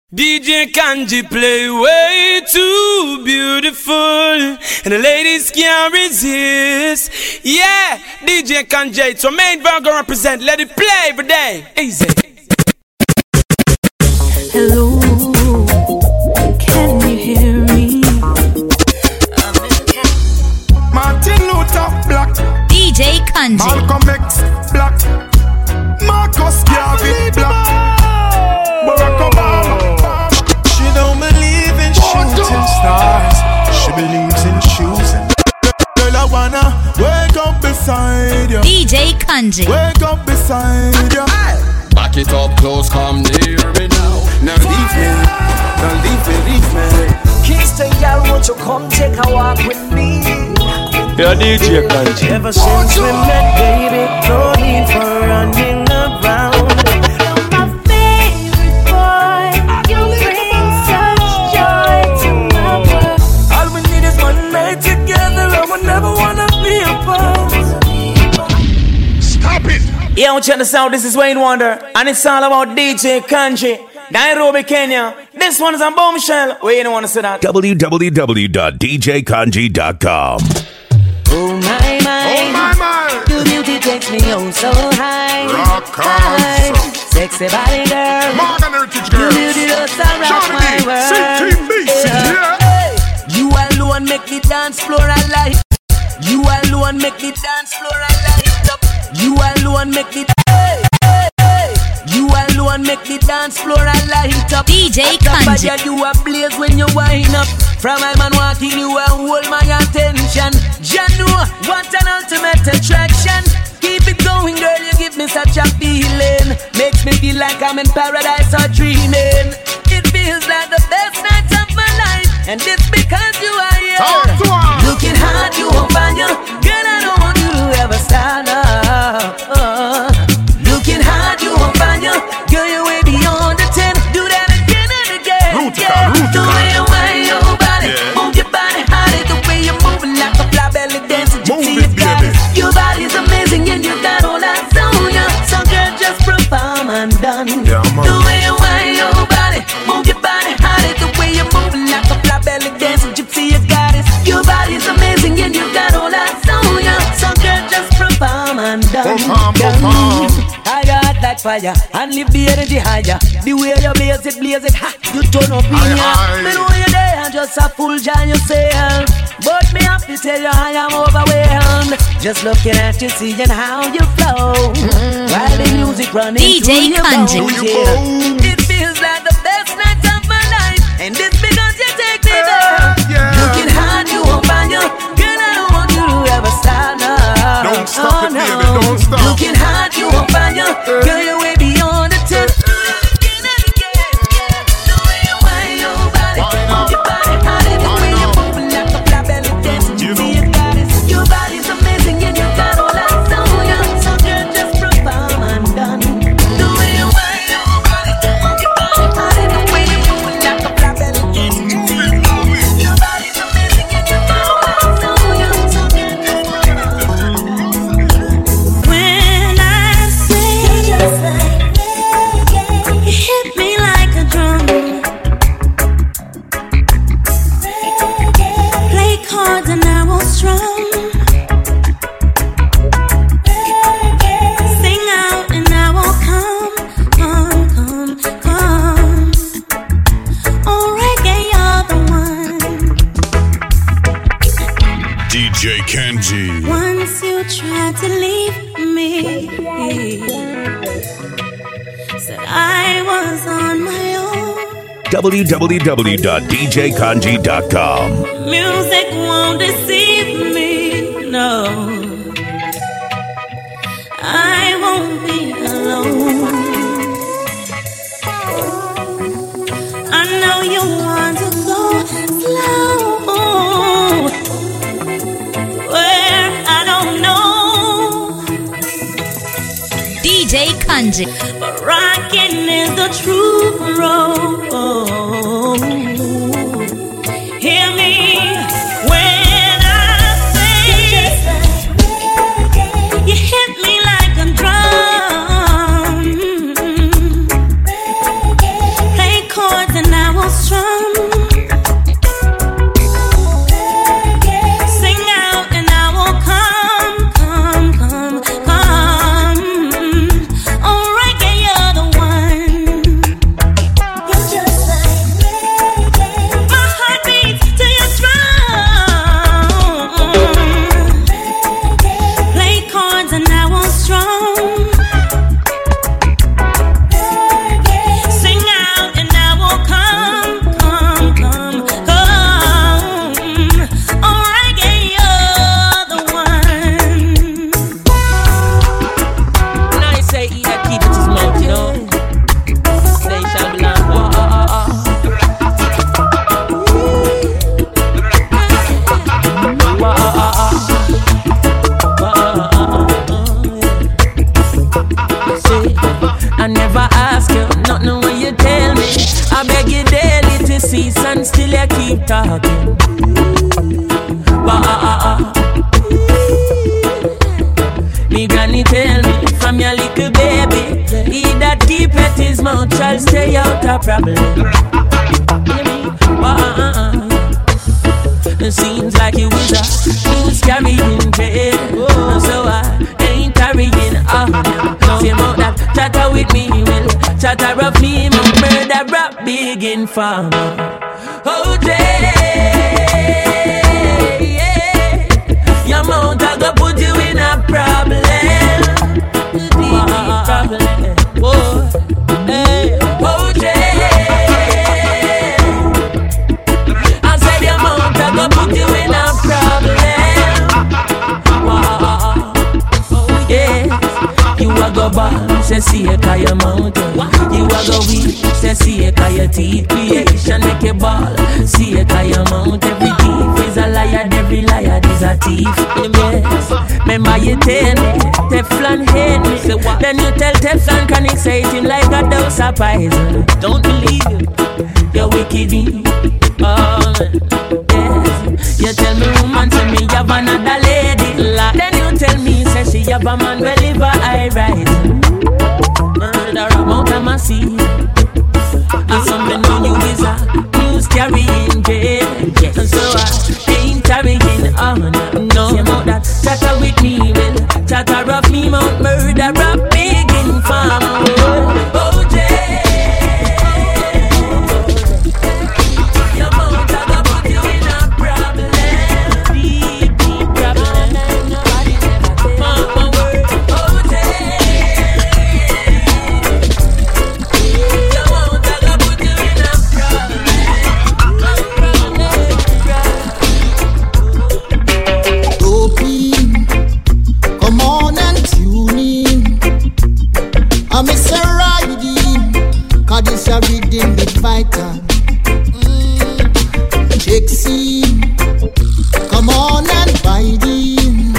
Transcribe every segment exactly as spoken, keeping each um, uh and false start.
D J Kanji play way too beautiful, and the ladies can't resist. Yeah, D J Kanji, it's your main Virgo represent. Let it play every day. Easy. Hello, can you hear me? Martin Luther Black, D J Kanji, Malcolm X Black, Marcus Garvey Black, Barack Obama. She don't believe in shooting stars, she believes in choosing. Girl, I wanna wake up beside you. D J Kanji, Wake up beside you. Back it up close, come near me now. Now leave me, now leave me, leave me. Kingston, y'all, won't you come take a walk with me? Yeah, D J Kanji. Ever since we met, baby, no need for running around. You're my favorite boy. You bring such joy to my world. All we need is one night together, and we never wanna be apart. Stop it! Yeah, I'm trying to sound. This is Wayne Wonder, and it's all about D J Kanji, Nairobi, Kenya. This one is on Bombshell. Where you don't want to say that? w w w dot d j kanji dot com. Oh my my, Oh my my! your beauty takes me oh so high. Rock High. on. Sexy body girl, Modern Heritage your Girls. beauty does rock Johnny my B, world. C T B C, yeah. Hey. You alone make the dance floor alive. You alone make the dance floor alive. Up. You alone make the hey, hey, hey. You alone make the dance floor alive. Up. D J Kanji, You a blaze when you wind up. From my man walking, you a hold my attention. Janu, what an ultimate attraction. Keep it going, girl, you give me such a feeling. Makes me feel like I'm in paradise or dreaming. It feels like the best nights of my life, and it's because you are here. Talk to her. Looking hard, you won't find you. Girl, I don't want you to ever stand up. Uh, looking hard, you won't find you. Girl, you're way beyond the ten. Do that again and again. Rootica, Yeah. Rootica. The way you wind your body, Yeah. move your body harder. The way you're moving like a fly belly dancer. Move See it, you got baby. it. Your body's amazing and you got all that on you. So girl, just perform and done. Yeah, I'm on. The way you wind your body, move your body harder. The way you're moving like a fly belly dancer. Gypsy, you got it. Your body's amazing and you got all that on you. So girl, just perform and done. Perform, Done. perform. I got like fire and lift the energy higher. The way you blaze it, blaze it, ha, you turn up in Aye, ya. aye. Me know you're there, just a full giant yourself. But me have to tell you I am overwhelmed. Just looking at you, seeing how you flow. While the music running D J through your Kanji. bones, Do you yeah. bones? It feels like the best night of my life, and it's because you take me there. Yeah. Looking hard, you won't find you. Girl, I don't want you to ever stand up. Don't stop Oh, it, baby, no. don't stop. Looking hard, you won't find you. Girl, you're way beyond the ten. Again and again, yeah. The way you wind your body, Wind move up. your body harder. The way Wind you're up. moving like a fly belly dancer. You You know. see you got it. Your body's amazing and you got all that on you. So girl, just perform and done. The way you wind your body, move your body harder. The way you're moving like a fly belly dancer. You see you got it. Your body's amazing and you got all that on you. So girl, just perform. When I say, you hit me like a drum. Play cards and I will strum. Sing out and I will come, come, come, come. Oh, reggae, you're the one. D J Kanji. Once you tried to leave me, said I was on my own. w w w dot d j kanji dot com. Music won't deceive me, no. I won't be alone. I know you want to go slow, where I don't know. D J Kanji, But rockin' is the true road. Hear me when I say, you hit me like a drum. Play chords and cease and still you keep talking. Bah. Me granny tell me from your little baby, he that keep at his mouth shall stay out of problem. Bah. It seems like you was a who's carrying jail, so I ain't carrying on. Say about that chatter with me, will chatter of me, my murder rap big in farmer. Oh Jay, your mouth I go put you in a problem. Deep problem. Oh, hey, oh Jay, I said your mouth I go put you in a problem. Oh yeah, you a go bad, say see it 'cause your mouth. You a go weak, say see it 'cause your teeth. Creation make you ball, see it 'cause your mouth. Every thief is a liar, every liar is a thief. Yes, remember you tell me, Teflon hate me. Then you tell Teflon can he say it him like a dose of poison. Don't believe you, you're wicked me. Oh, yes, you tell me woman say me have another lady. Then you tell me say she have a man well live a high rise. Murder amount of my seed. And something know you is a news carrying jail. And so I ain't carrying on. No, you know that chatter with me, well, chatter of me, mount murder rap big in farm. Oh, Jay, your mouth I go put you in a problem. Deep, deep problem. Mama word, oh, Jay, your mouth I go put you in a problem. Dopey, come on and tune in. I miss a riding, 'cause this a rhythm bit vital. Mm. Check scene, come on and bite in.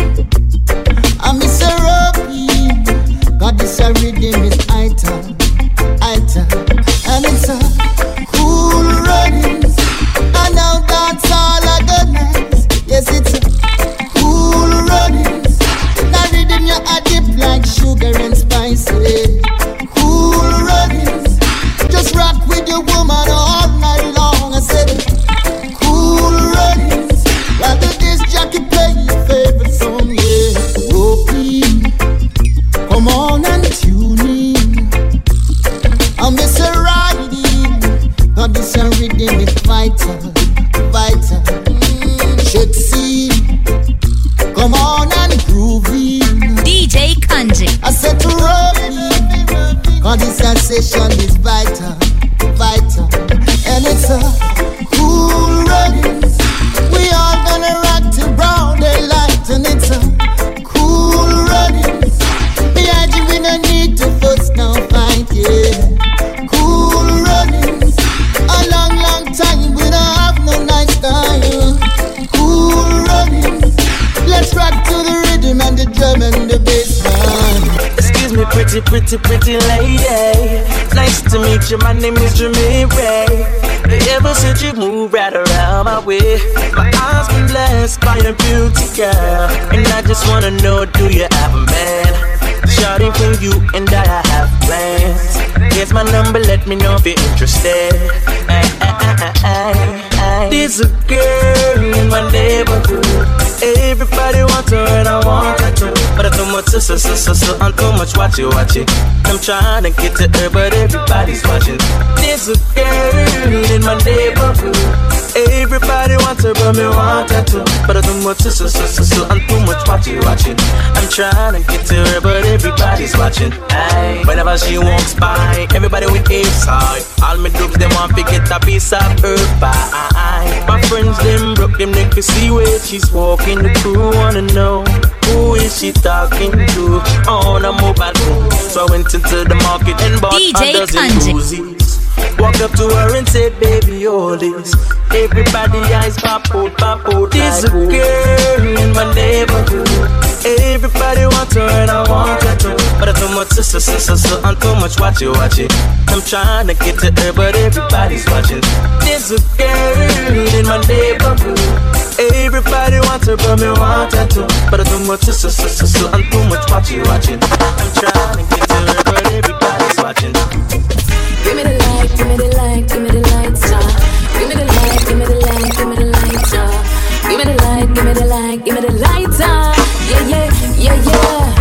I miss a ropey, 'cause this a rhythm is vital, vital. And it's a cool runnings, and now that's all I got nice. Yes, it's a cool runnings. Now rhythm you a dip like sugar and spices. Cool runnings, just rock with your woman all night long. I said, cool runnings, rather this Jackie play your favorite song, yeah. Whoopee, come on and tune in. I miss a riding, 'cause this a rhythm is vital, vital. Mm, should see, come on and groove in. D J Kanji. I said to Robbie, 'cause this a session is vital, vital. And it's a cool runnings. We all gonna rock till brown daylight. And it's a cool runnings. Behind you we no need to fuss no fight, yeah. Cool runnings. A long, long time we don't have no nice time. Cool runnings. Let's rock to the rhythm and the drum and the bass line. Excuse me, pretty, pretty, pretty lady. Nice to meet you, my name is Jermaine Ray. Ever since you moved right around my way, my eyes been blessed by your beauty, girl. And I just wanna know, do you have a man? Shawty for you and I have plans. Here's my number, let me know if you're interested. Ay, ay, ay, ay, ay. There's a girl in my neighborhood. Everybody wants her and I want her too. But I too much, so, so, so, so, so, I'm too much, watch it, watch it. I'm trying to get to her, but everybody's watching. There's a girl in my neighborhood. Everybody wants her, but me want her too. But I too much, so, so, so, so, so, I'm too much, watch it, watch it. I'm trying to get to her, but everybody's watching. Aye. Whenever she walks by, everybody with a side. All me dubs, they want to get a piece of her pie. My friends, them broke them neck to see where she's walking. The crew wanna know, who is she talking to on a mobile phone. So I went into the market and bought D J a dozen Kanji. roses. Walked up to her and said, baby, all this. Everybody eyes pop out, pop out. There's a girl in my neighborhood. Everybody wants her and I want her too. But I too much, so, so, so, so, so, I'm too much, watch it, watch it. I'm trying to get to her, but everybody's watching. There's a girl in my neighborhood. Everybody wants her, but me want her too. But I too much so so so so and too much watching watching. I'm trying to get to her, but everybody's watching. Give me the light, give me the light, give me the light, star. Give me the light, give me the light, give me the light, star. Give me the light, give me the light, give me the light, star. Yeah, yeah, yeah, yeah.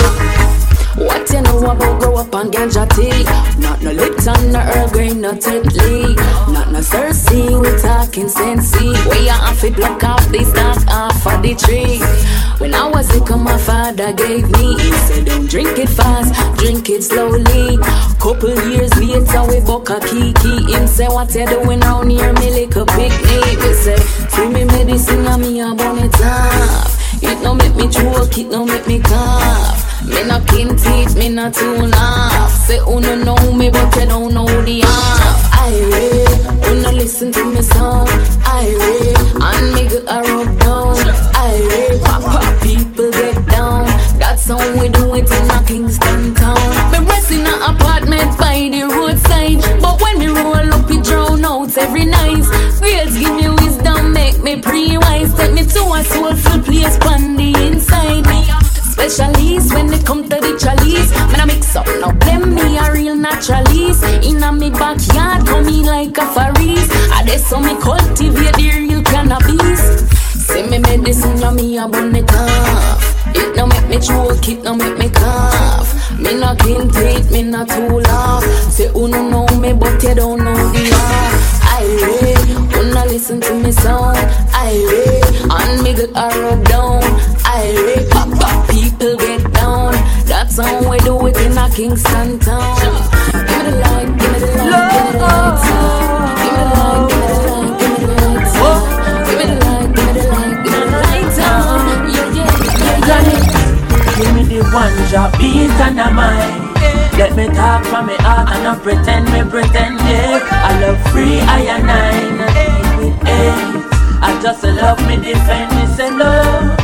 What you know about grow up on ganja tea? Not no Lipton, no Earl Grey, no Tetley. Not no Cersei, we talking Sensei. Where you have to block off the stalk off of the tree. When I was sick, my father gave me. He said, don't drink it fast, drink it slowly. Couple years later, we buck a kiki. Him say, what you doing round here, me like a picnic. We say, free me medicine and me a burn it off. It no make me choke, it no make me cough. Me not kin teeth, me not tune off. Say, oh no know me, but you don't know the half. I read, oh no listen to me song. I read, and me get a rub down. I read, pop pop people get down. That's how we do it in a Kingston town. Me rest in a apartment by the roadside, but when me roll up, it drown out every night. Girls give me wisdom, make me pre-wise. Take me to a soulful place, on the inside. Me specialist when it come to the chalice. Man I mix up, now blame me a real naturalist. Inna me backyard, come me like a faris. I dey so me cultivate the real cannabis. Say me medicine, ya me a burn it off. It no make me choke, it no make me cough. Me not kin teeth, me not too laugh. Say who no know me, but you don't know the laugh. I read, who no listen to me sound. I read, and me get a rub down. I read, pop pop people get down. That's how we do it in a Kingston town. Give me the light, give me the light, give me the light, give me the light, give me the light, give me the light, give me the light, give me the light, give me the light, yeah, yeah, yeah, yeah. Give me the one drop beat and a mind. Let me talk from me heart and not pretend me pretend, yeah. I love free, I and nine, with eight. I just love me defend me, say love,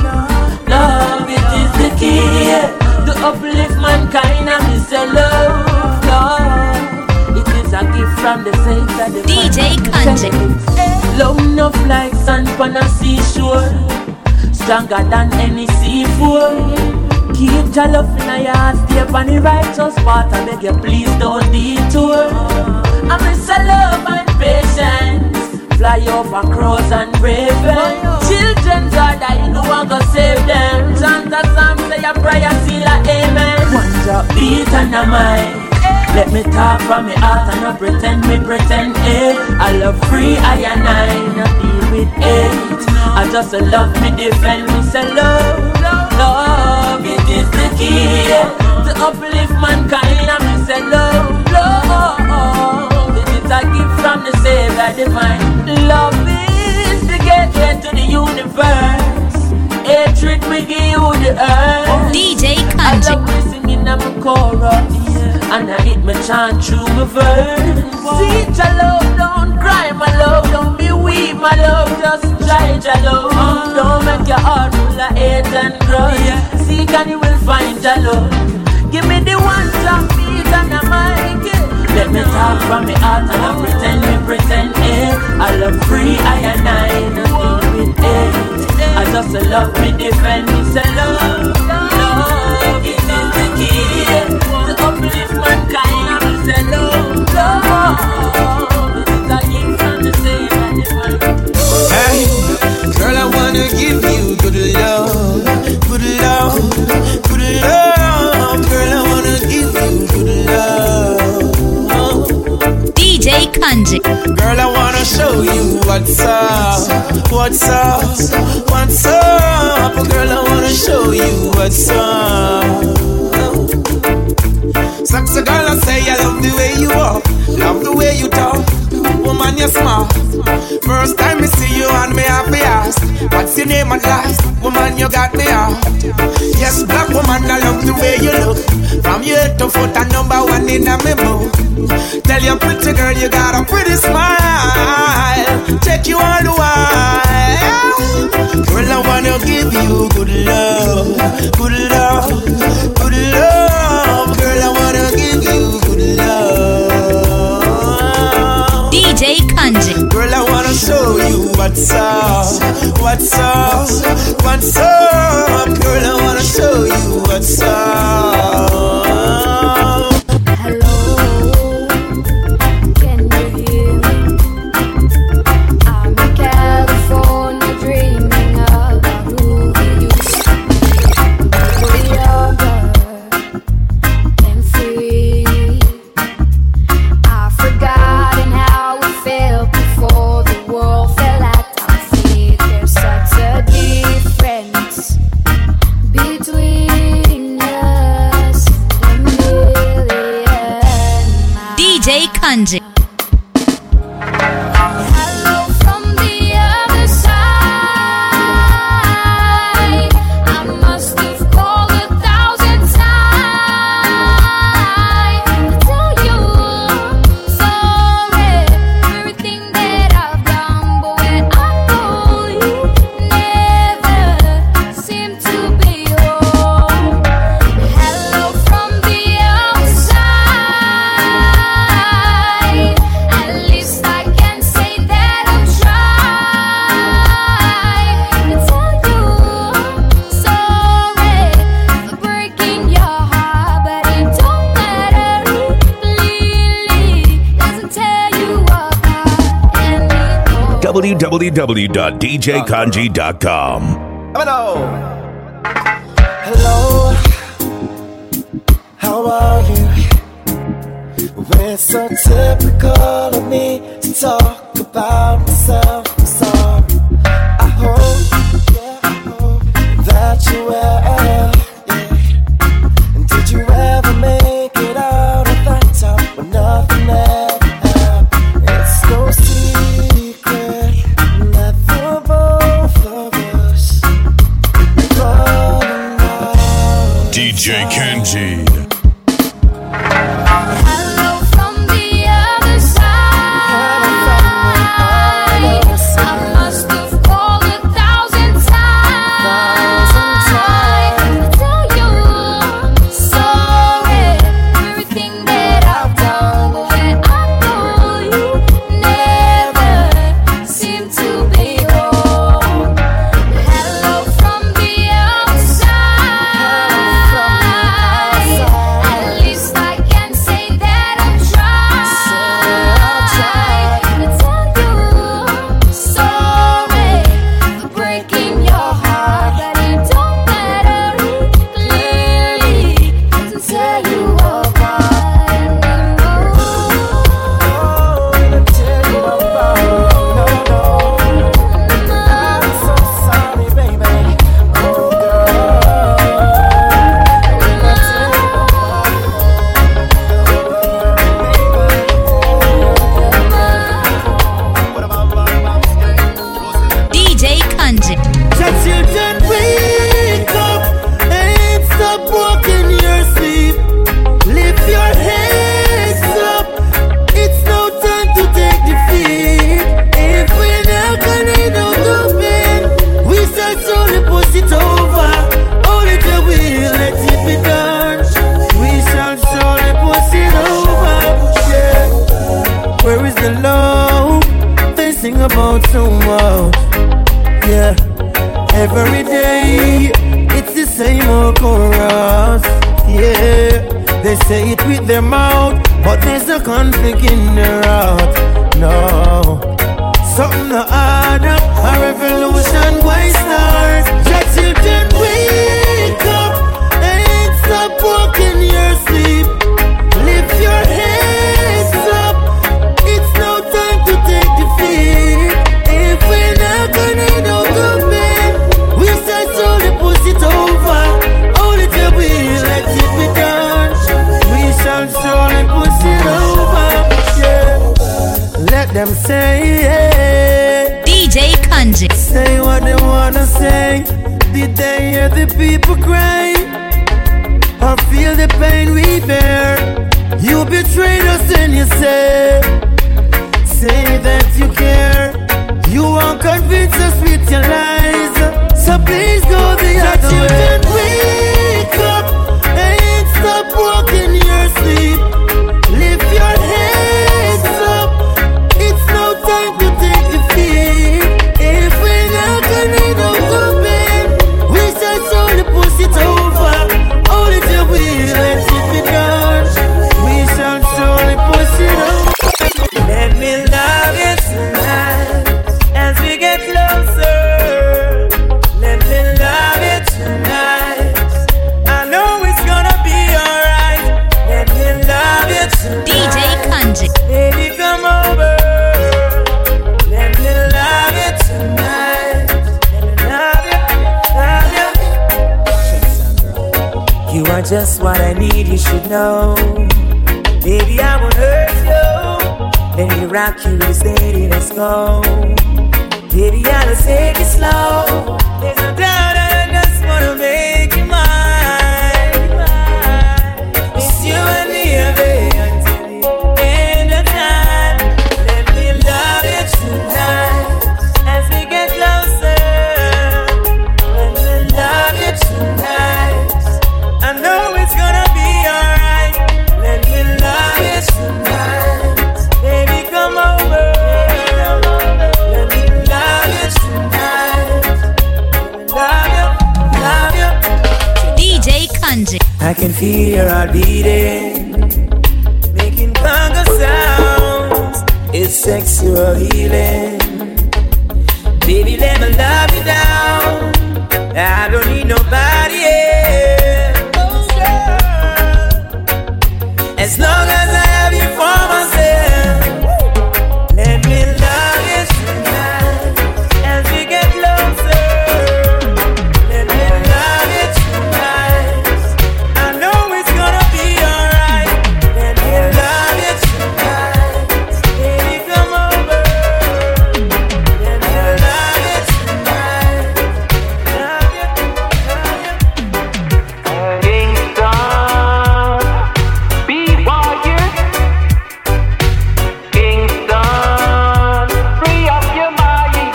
love, it is the key, yeah. To uplift mankind and me say love, love. It is a gift from the Savior, the D J Kanji. love enough like sand on a seashore, stronger than any seafood. Keep your love in your heart, stay on the righteous path. I beg you, please don't detour. I miss a love and patience. Fly over crows and ravens. Children are dying, no one go save them. Chant a psalm, say a prayer, seal a amen. One drop beat and a mic. Let me talk from me heart and not pretend me pretend, eh. I love free, I and I, not deal with eight. I just love me defend me, say love, love, it is the key, yeah. To uplift mankind and me say love, love, it is a gift from the Savior divine. Love is the gateway to the universe. Hatred we give you the earth. D J I Kanji. love me singing on my chorus, and I hit my chant through my verse. See your love, don't cry, my love. Don't be weak, my love. Just try your love. Don't make your heart full of hate and grudge. Seek and you will find your love. Give me the one drop beat and a mic. Let me talk from me heart and I pretend me pretend, eh. I love free, I and I, nothing with eight. I just love me defend me, say love, love, it is the key, yeah. To uplift mankind, I will say love, love, it is a gift from the Savior divine. Hey, girl, I wanna give you good love, good love, good love. Girl, I wanna give you good love. D J Kanji. Girl, I wanna show you what's up, what's up, what's up. Girl, I wanna show you what's up. Sexy girl, I say I love the way you walk, love the way you talk. Woman, you're smart. First time I see you and me happy ask, what's your name and last? Woman, you got me out. Yes, black woman, I love the way you look. From your head to foot, a number one in a memo. Tell your pretty girl you got a pretty smile. Take you all the while. Girl, I wanna give you good love, good love, good love. Girl, I wanna give you good love. D J Kanji. Girl, I what's up, what's up, what's up, girl, I wanna show you what's up. Hello, can you hear me? I'm in California dreaming about who we used to be. We're younger and free. I've forgotten how we felt before the world fell at our feet. There's such a difference between us and a million miles. D J Kanji. Hello from the other side. I must have called a thousand times to tell you sorry for everything that I've done. But when I call you, never seem to be home. Hello from the outside. At least I can say that I've tried to tell you sorry for breaking your heart, but it don't matter. Clearly doesn't tear you apart anymore. w w w dot d j kanji dot com. Hello, hello, how are you? Well, it's so typical of me to talk about myself. I'm sorry. I hope, yeah, I hope that you well. Yeah. And did you ever make it out of that top when nothing ever happened? It's no secret that the both of us falling out. D J Kenji. Hello from the other side. I must have called a thousand times to tell you sorry for everything that I've done. But when I call you, never seem to be home. Hello from the outside. At least I can say that I've tried to tell you sorry for breaking your heart, but it don't matter. Clearly doesn't tear you apart anymore. Oh, and I tell you about no, no. I'm so sorry, baby. Oh, girl. And I tell D J Kanji. Your children wake up and stop walking your sleep. Lift your heads up. It's no time to take defeat. If we're not gonna know the pain, we start slowly push it over. Only the will let it be done. We shall slowly push it over. Yeah. Where is the love they sing about so much? Yeah, every day it's the same old chorus. Yeah, they say it with their mouth, but there's a conflict in their heart. No, something to add up, a revolution why start. Your children wake up and stop walking your sleep. Lift your heads up. It's no time to take defeat. If we're not gonna know the pain, we start slowly push it over. Only till we let it be done. We shall slowly push it over. Yeah. Let them say, yeah. D J Kanji. Say what they wanna say. Did they hear the people cry? Or feel the pain we bear? You betrayed us and you say, say that you care. You won't convince us with your lies. So please go the other way. Wake up and stop walking your sleep. Lift your heads up. It's no time to take defeat. just what I need, you should know. Baby, I won't hurt you. Let me rock you really steady, let's go. Baby, I'll just take it slow. There's no doubt I just wanna make you mine. It's you and me, baby, until the end of time. Let me love you tonight as we get closer. Let me love you tonight. I know it's gonna be alright. Let me love you tonight. Baby, come over. Let me love you tonight. Let me love you, love you. D J Kanji. I can feel your heart beating, making conga sounds. It's sexual healing. Baby, let me love you down. I don't need nobody else. Oh, girl. As long as I have you for myself. Let me love you tonight as we get closer. Let me love you tonight. I know it's gonna be alright. Let me love you tonight. Baby, come over. Let me love you tonight. Love you, love you. Kingston, be warrior. Kingston, free up your mind.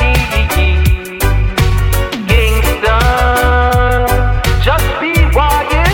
Kingston, just be warrior.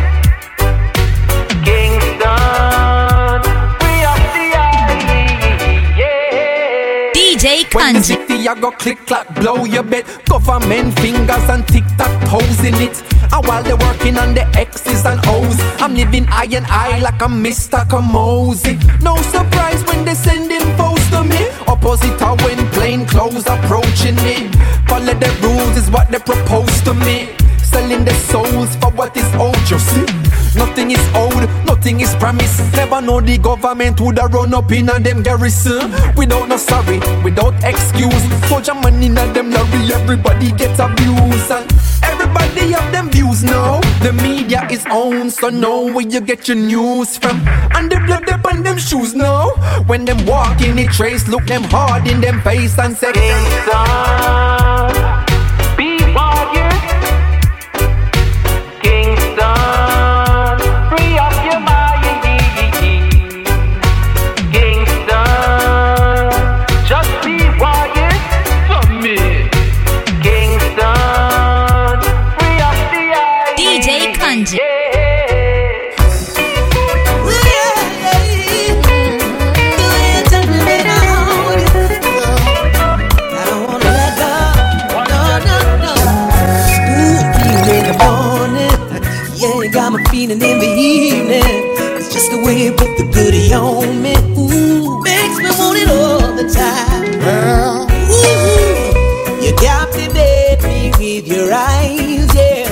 Kingston, free up the eye. Yeah. D J When the Kanji. city I go click clap blow your bed. Government fingers and tic tac toes in it. And while they're working on the X's and O's, I'm living eye and eye like I'm Mister Kamosi. No surprise when they send infos to me. Opposite are when plain clothes approaching me. Follow the rules is what they propose to me. Selling their souls for what is owed, you see. Nothing is owed, nothing is promised. Never know the government would have run up in a them garrison. Without no sorry, without excuse. Soldier money in a them lorry, everybody gets abused. And everybody have them views now. The media is owned, so know where you get your news from. And the blood up on them shoes now. When them walk in the trace, look them hard in them face and say, Kingston, be warrior. Kingston, free up your mind. Kingston, just be warrior for me. Kingston, free up the eye. D J Kanji. Got me feeling in the evening. It's just the way you put the goodie on me. Ooh, makes me want it all the time. Yeah. Ooh, you captivate me with your eyes, yeah.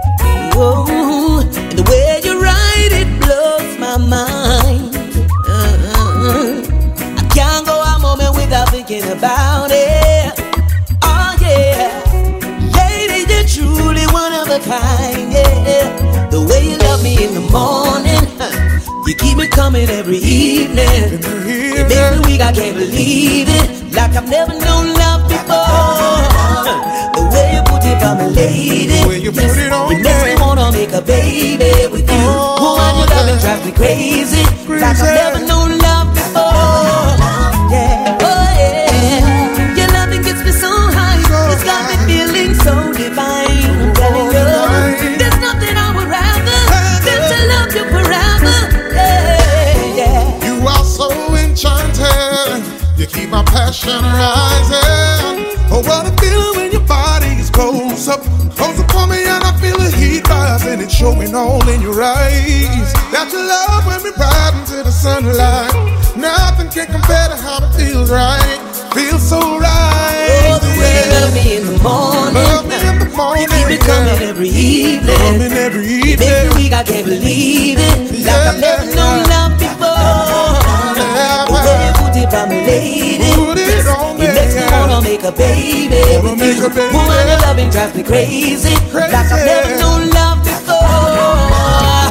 Whoa, and the way you ride it blows my mind. Uh-uh. I can't go a moment without thinking about it. Oh yeah, lady, you're truly one of a kind, yeah. The way you love me in the morning, you keep me coming every evening. It makes me weak, I can't believe it. Like I've never known love before. The way you put it on me, lady. The way you put it on It makes me wanna make a baby with you. Woman, your loving drives me crazy. Like I've never known love before. Yeah, oh yeah. Your loving gets me so high. It's got me feeling so divine. I'm telling you, there's nothing I would rather than to love you forever. Yeah, yeah. You are so enchanted. You keep my passion rising. Oh, what a feeling when your body is close up. Close up on me and I feel the heat rising. It's showing all in your eyes. That you love when we ride into the sunlight. Nothing can compare to how it feels right. Feels so right. Oh, the way you love me in the morning. Love me in the morning. You keep me coming every evening. Coming every evening. Every week I can't believe it. Like I've never known love before. The way you put it on me, lady. It makes me wanna make a baby with you. Woman, your loving drives me crazy. Like I've never known love before.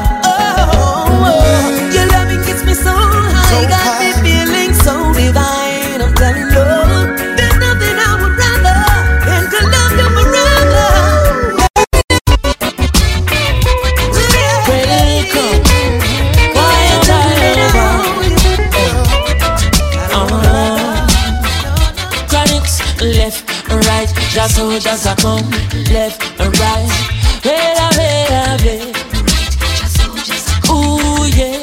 so I got high. me feeling so divine. I'm telling you, there's nothing I would rather than to love you forever. Welcome, quiet time. Chronics, left and right, just so just a come, left and right. Wait, wait, wait. Ooh yeah,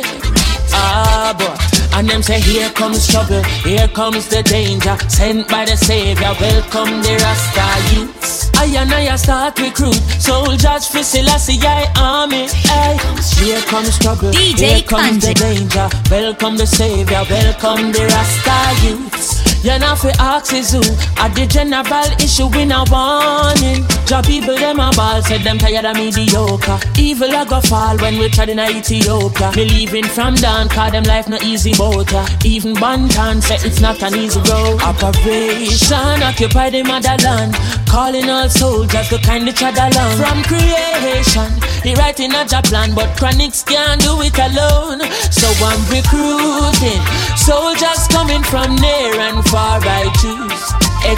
ah boy. And them say here comes trouble, here comes the danger. Sent by the Savior, welcome the Rasta youths. I and I start recruit soldiers for Selassie I army. Ay. Here comes trouble, D J here comes the danger. Welcome the Savior, welcome the Rasta youths. You know fi ask is who at the general issue in a warning. Job people them a ball, said them tired of mediocre. Evil a go fall when we tried in Ethiopia. Me leaving from down, cause them life no easy boat. Even Bantan said it's not an easy road. Operation occupy the motherland, calling all soldiers to kind each other along. From creation, he writing a job plan, but Chronics can't do it alone. So I'm recruiting soldiers coming from near and far. I choose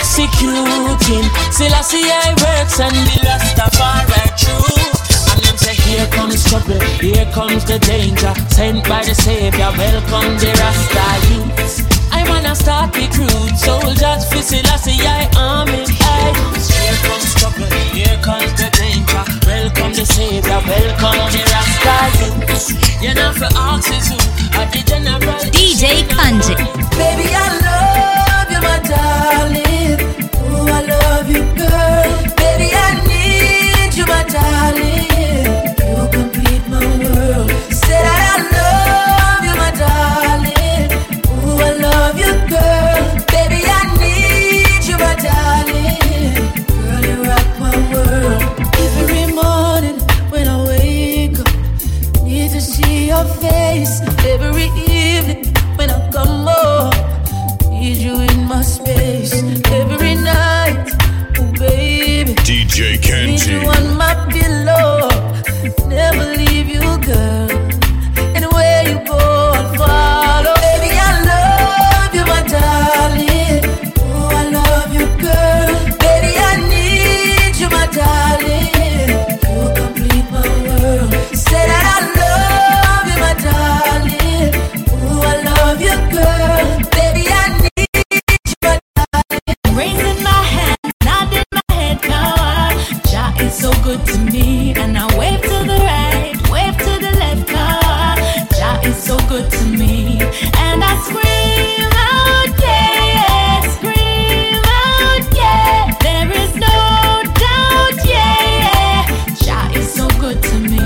executing Selassie I works and the Rastafari truth. And them say here comes trouble, here comes the danger. Sent by the Savior, welcome the Rasta youths. I wanna start recruit soldiers for Selassie I army. Aye. Here comes trouble, here comes the danger. Welcome the Savior, welcome the Rasta youths. You know for axes who are the general D J Kanji. Baby I love you my darling. Oh I love you girl. Baby I need you my darling. You complete my world. Said I love you my darling. Oh I love you girl. Baby I need you my darling. Girl you rock my world. Every morning when I wake up, need to see your face. Every evening when I come home, need you in my space. Every night, oh baby, D J Kenji. need you on my pillow. Never leave you, girl. Anywhere you go, I'll follow. Baby, I love you, my darling. Oh, I love you, girl. Baby, I need you, my darling. You complete my world. Say that I love you, my darling. Oh, I love you, girl. Baby, I need you, my darling. Raising my hand, nodding my head now. Jah is so good to me, and I wave to the right, wave to the left now. Jah is so good to me, and I scream out, yeah, scream out, yeah. There is no doubt, yeah, Jah is so good to me.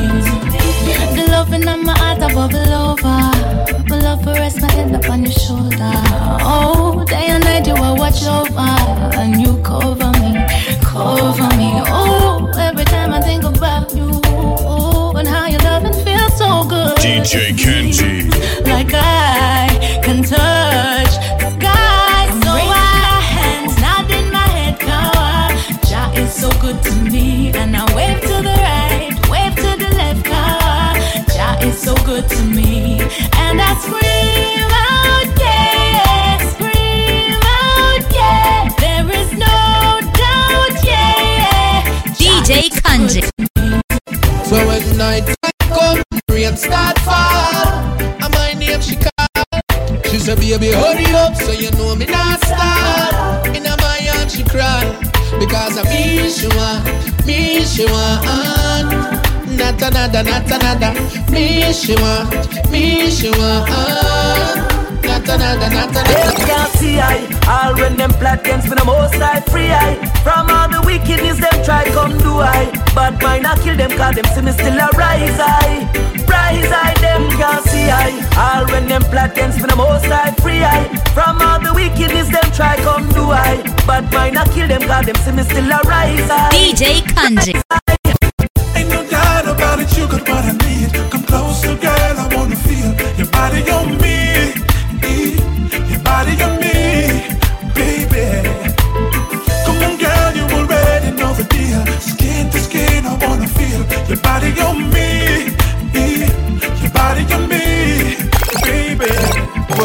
The loving on my heart, I bubble over. My love for rest my head up on your shoulder. Oh, day and night you will watch over, and you cover me, cover me. Oh, every time I think about you, oh, and how your loving feels so good. D J Kenji. Like I can touch the sky. So I hands nodding my head now. Jah is so good to me, and I wave to the right, wave to the left now. Jah is so good to me, and I scream out, yeah, scream out, yeah. There is no doubt, yeah. D J Kanji. So at night come, rain start fall, and my name she call. She said, baby, hurry up, so you know me not start. In my arm she cry, because of me she want, me she want. Not another, not another. Me she want, me she want. Not another, not another. They can't see I, all when them plot against me the most I free I. From all the wickedness them try come do I. But mine I kill them cause them see me still a rise I. Rise I, them can't see I. All when them plot against me the most I free I. From all the wickedness them try come do I. But mine I kill them cause them see me still a rise I. D J Kanji. Ain't no doubt about it, you got what I need. Come closer, girl, I wanna feel your body on me, your body on me, baby. Come on, girl, you already know the deal. Skin to skin, I wanna feel your body on me, your body on me, baby.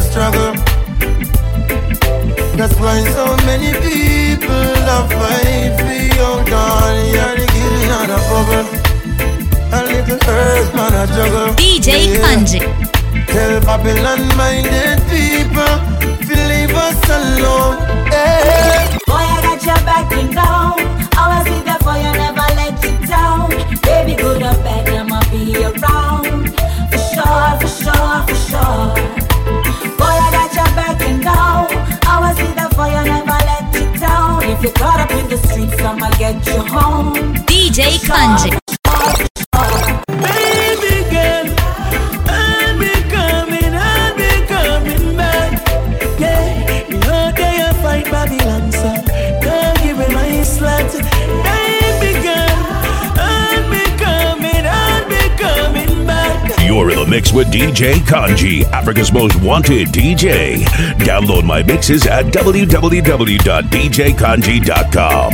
struggle. That's why so many people are fight for your darling. You're the giddy on a bubble. A little earth man a juggle. D J yeah. Kanji. Tell Babylon minded people to leave us alone. Hey. Boy, I got your backing down. Always be there for you, never let you down. Baby, good or bad, I'ma be around. For sure, for sure, for sure. Boy, I got your backing down. Always be there for you, never let you down. If you're caught up in the streets, I'ma get you home. D J Kanji. Baby girl, I'll be coming, I'll be coming back. Yeah, me out there fight Babylon, so don't give me my slut. Baby girl, I'll be coming, I'll be coming back. You're in the mix with D J Kanji, Africa's most wanted D J. Download my mixes at w w w dot d j kanji dot com.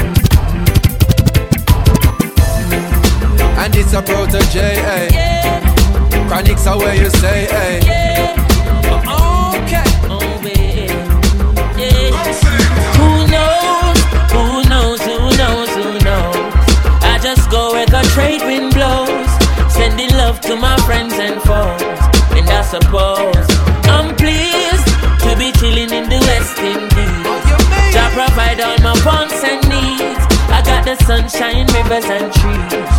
And it's a protege, eh? Yeah. Chronics are where you say, eh? Yeah. Okay. Oh, baby. Yeah. Who knows? Who knows? Who knows? Who knows? I just go where the trade wind blows, sending love to my friends and foes. And I suppose I'm pleased to be chilling in the West Indies. Jah provide all my wants and needs. I got the sunshine, rivers and trees.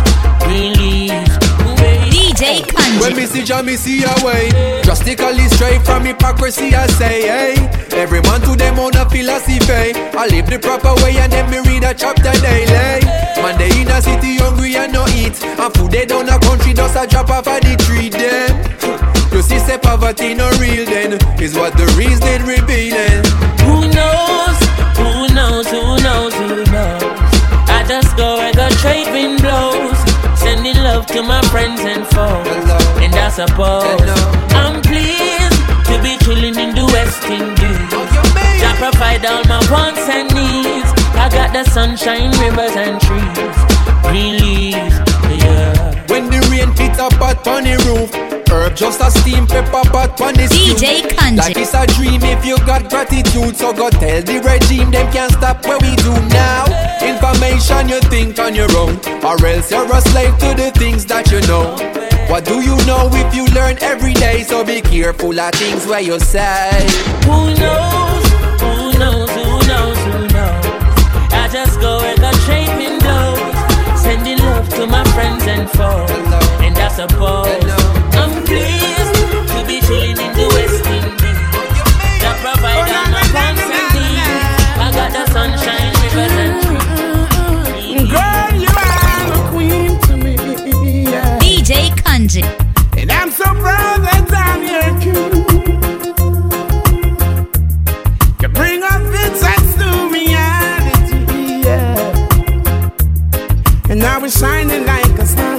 D J Kanji. When me see Jah, me see a way. Drastically straight from hypocrisy, I say, hey. Every man to them own a philosophy. I live the proper way and then me read a chapter daily. Man, they in a city hungry and no eat. And food they down a country just a drop off of the tree them. You see say poverty no real then, is what the reason revealing. Who knows? Who knows? Who knows? Who knows? I just go where the trade wind blows, sending love to my friends and foes. Hello. And I suppose Hello. I'm pleased to be chilling in the West Indies. Jah provide all my wants and needs. I got the sunshine, rivers and trees. Green leaves, yeah. When the rain hit a pot on the roof, herb just a steam pepper pot on the stew. D J Kanji. Like it's a dream if you got gratitude. So go tell the regime them can't stop what we do now. Information you think on your own, or else you're a slave to the things that you know. What do you know if you learn every day? So be careful of things where you say. Who knows? Who knows? Who knows? Who knows? I just go where the trade wind blows, sending love to my friends and foes. Hello. And I suppose Hello. I'm pleased to be chilling in the West Indies. That provide all my wants and needs. I got the sunshine, rivers and trees. Girl, you are a queen to me, yeah. D J Kanji. And I'm so proud that I'm your king. You bring up insights to reality, yeah. And now we're shining like a star.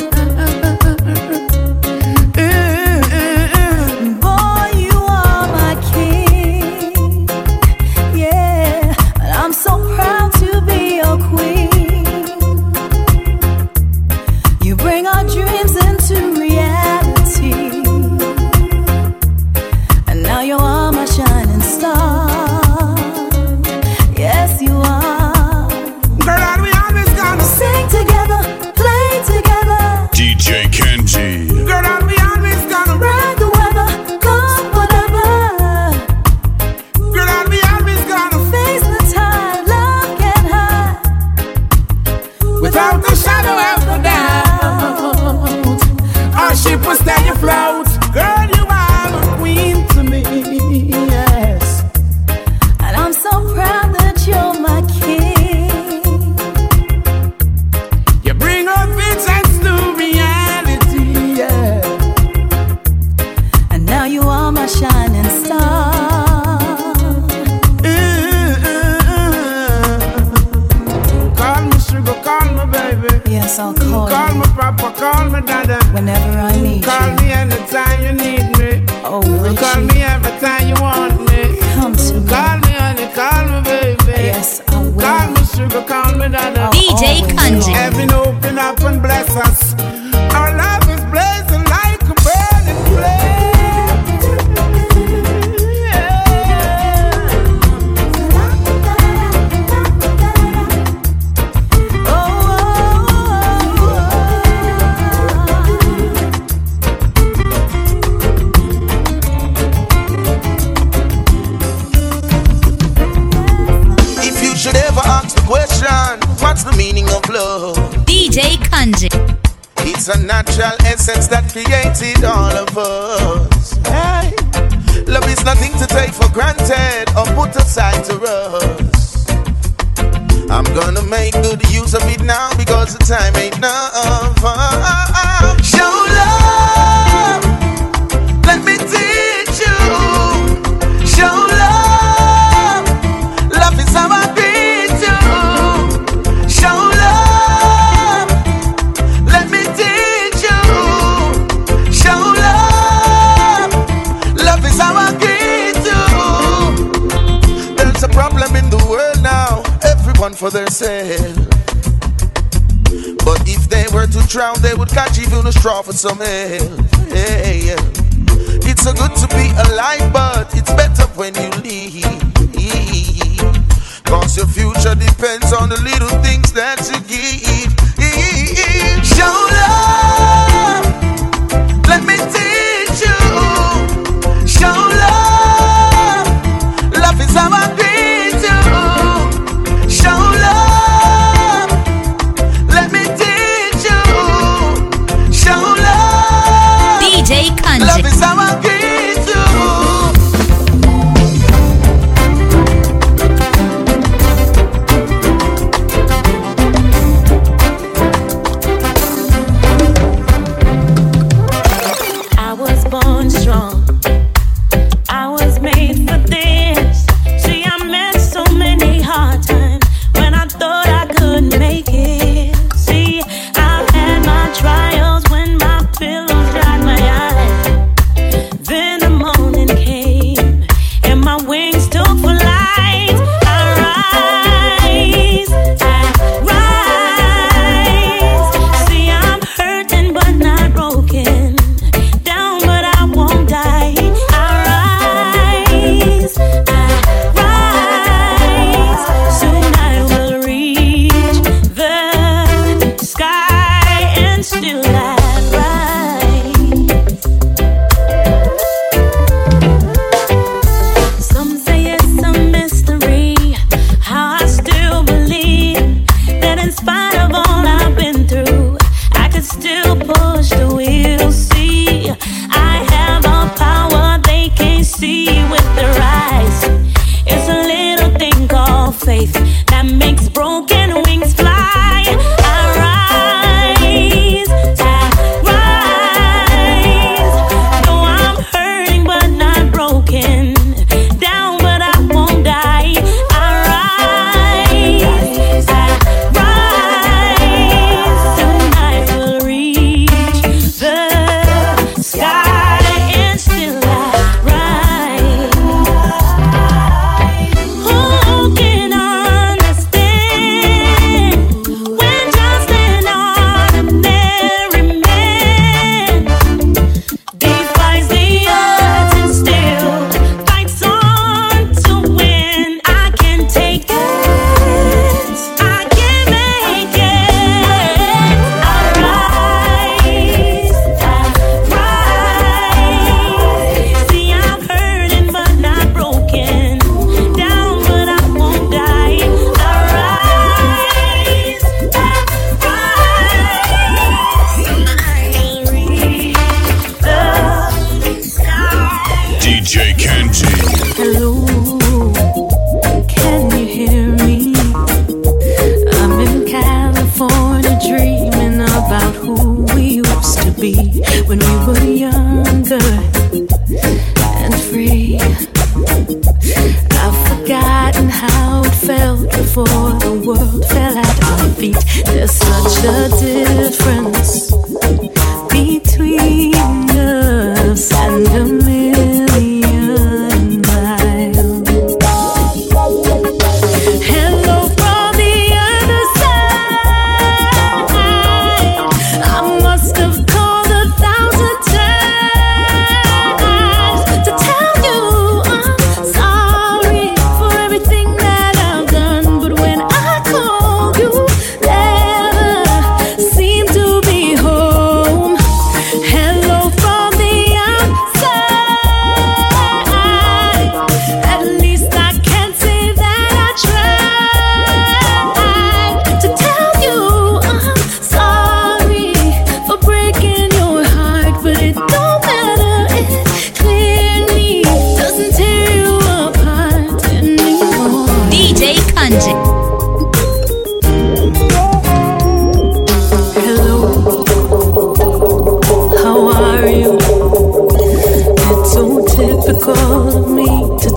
Boy, you are my king. Yeah, but I'm so proud to be your queen. You bring our dreams into reality. And now you are my shining star. Yes, you are. Girl, we always gonna sing together, play together. D J Kanji. Girl, we always gonna ride the weather, come whatever. Girl, we always gonna face the tide, love can hide without a shadow of a doubt. Our ship will stay afloat. Girl, you are a queen to me, yes. And I'm so proud that you're my king. You bring up insights to reality, yeah. And now you are my shining star. Call me sugar, call me baby. Yes, I'll call Call you me papa, call me dada. whenever I need Call you. me anytime you need me. Oh, Call Richie, me every time you want me. come to me. Call me honey, call me baby. Yes, I will. Call me sugar, call me dada. D J Kanji. Heaven open up and bless us. Our love is blazing like a burning flame. blood. D J Kanji. It's a natural essence that created all of us. Hey. Love is nothing to take for granted or put aside to rust. I'm gonna make good use of it now because the time ain't enough. Show love, let me teach you. Show love, love is how I greet you. Show love, let me teach you. Show love, love is how I greet you. There's a problem in the world now, everyone for themselves. But if they were to drown, they would catch even a straw for some help. Hey, yeah. It's so good to be alive, but it's better when you leave. Cause your future depends on the little things that you give. Show love, let me teach you. Show love, love is how I greet you. Show love, let me teach you. Show love, D J Kanji. love is how I greet you. I was born strong. I was made for this. See, I met so many hard times when I thought I couldn't make it. See, I've had my trials when my pillows dried my eyes. Then the morning came and my wings took flight. I rise, I rise. See, I'm hurting but not broken. Down but I won't die. I rise, I rise. Soon I will reach the sky and still I rise. Some say it's a mystery how I still believe that in spite of all I've been through, I could still push the wheel. See, I have a power they can't see with their eyes. It's a little thing called faith that makes broken wings fly. I rise, I rise. Though I'm hurting but not broken. Down but I won't die. I rise, I rise. Soon I will reach the sky and still I rise. Who can understand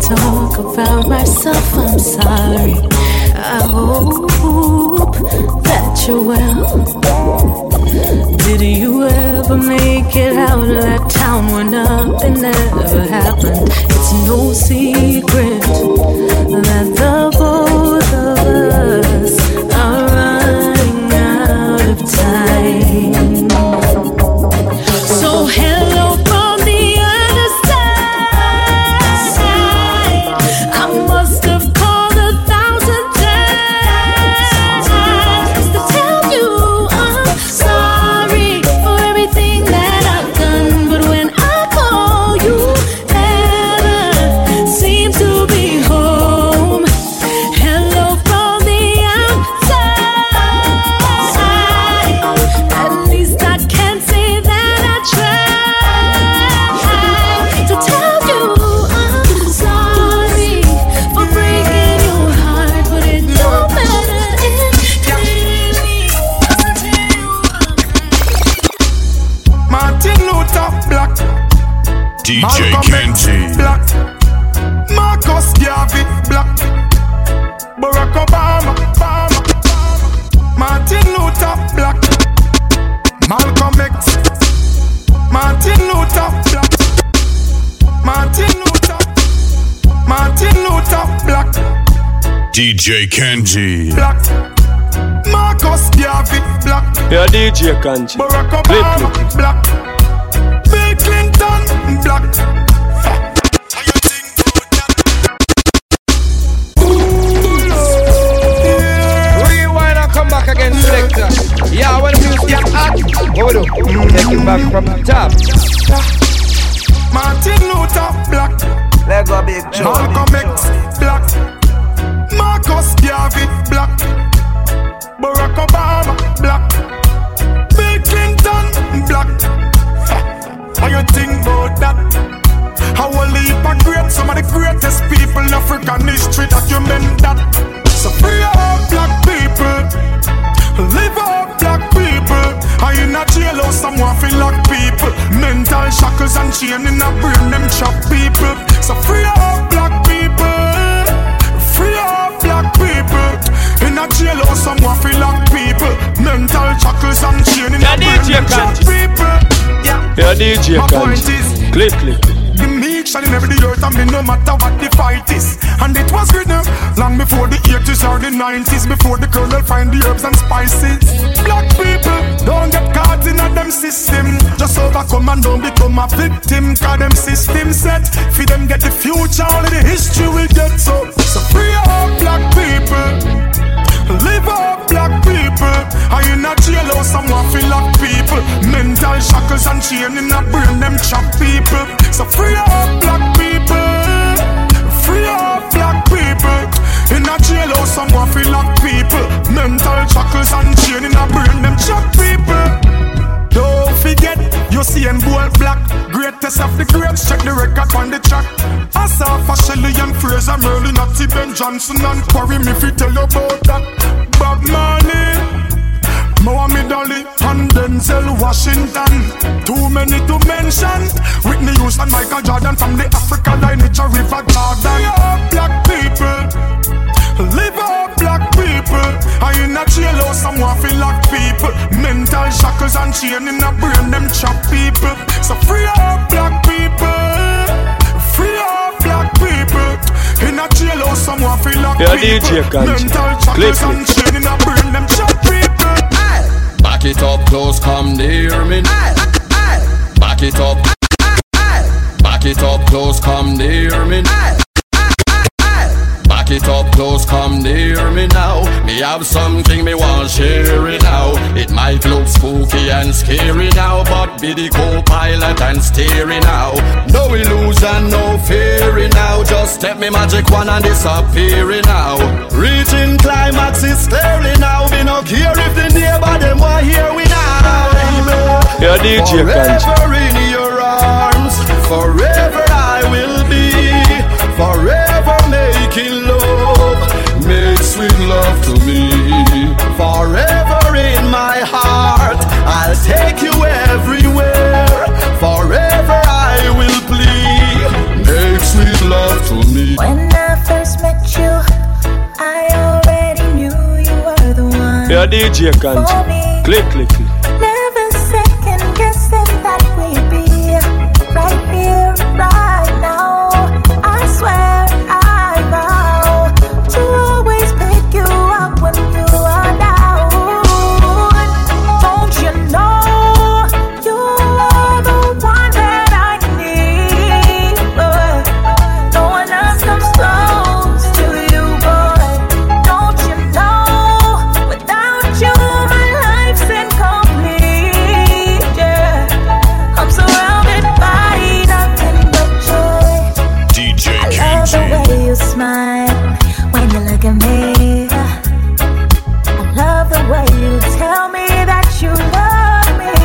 talk about myself, I'm sorry. I hope that you're well. Did you ever make it out of that town where nothing ever happened? It's no secret that the both of us are running out of time. So hello from the other side. I must have called a thousand times to tell you I'm sorry for everything that I've done. But when I call, you never seem to be home. Hello from the outside. At least I can say that I tried to tell you I'm sorry for breaking your heart, but it don't matter. It really Martin Luther Black, D J Malcolm X Kenji. Black, Marcus Garvey Black, Barack Obama, Obama, Martin Luther Black, Malcolm X, Martin Luther Black, Martin Luther, Martin Luther Black, D J Kenji. Black, Marcus Garvey Black, Yeah, D J Kanji. Barack Obama Black, Bill Clinton Black. Rewind and come back again, selector. Yeah, when the music get hot, what we do? Take it back from the top. Martin Luther Black, Let go, Big Joe. Malcolm X Black, Marcus Garvey Black, Barack Obama Black, Bill Clinton Black. How you think about that? How a leap of great, some of the greatest people in African history document that. So free up black people, live up black people. Are you not jail or someone feel like people? Mental shackles and chain in a brain, them chop people. So free up black people, free up black people. In a jail or someone feel like people. Mental shackles and chain in a brain, them chop people. Yeah, D J My point Kanji. is, Click, click. the meek shall never the earth, and me no matter what the fight is. And it was written long before the eighties or the nineties, before the colonel find the herbs and spices. Black people don't get caught in a them system. Just overcome and don't become a victim. Cause them system set for them get the future, only the history will get so. So free up black people, live up black people. Are you not jail or someone feel like people? Mental shackles and chain in a brain, them chop people. So free up black people, free up black people. In a jail or someone feel like people. Mental shackles and chain in a brain, them chop people. Don't forget, you see and gold black. Greatest of the greats, check the record on the track. Asafa Shelley and Fraser Merlin, Natty Ben Johnson and Quarry, me fi tell you about that. Bob Marley, Muhammad Ali and Denzel Washington. Too many to mention. Whitney Houston, Michael Jordan from the Africa lineage of River Jordan. Live up black people, live up black people. Are you not jail or someone feel like people? Mental shackles and chain in a brain, them chop people. So free up black people, free up black people. In a jail or someone feel like Yeah, people. D J Kanji. Mental Click, shackles and chain in a brain, them chop people. Back it up close, come near me. Back it up. Back it up close, come near me. Back it up close, come near me now. Me have something me want share it now. It might look spooky and scary now, but be the co-pilot and steering now. No illusion, no fearing now. Just step me magic one and disappearing now. Reaching climax is clearly now. Me no care if the neighbor them want hear we now. Yeah, D J Kanji. Forever in your arms, forever I will be. Forever making love, make sweet love to me. Forever in my heart, I'll take you everywhere. Forever I will plead, make sweet love to me. When I first met you, I already knew you were the one. Yeah, D J Kanji. Click, click, click. Never second guessing that we'd be right here, right now. I swear I vow to always pick you up when you are down. Don't you know you are the one that I need, boy. No one else comes close to you, boy. Don't you know without you my life's incomplete, yeah. I'm surrounded by nothing but joy. D J I love the way you smile when you look at me. I love the way you tell me that you love me.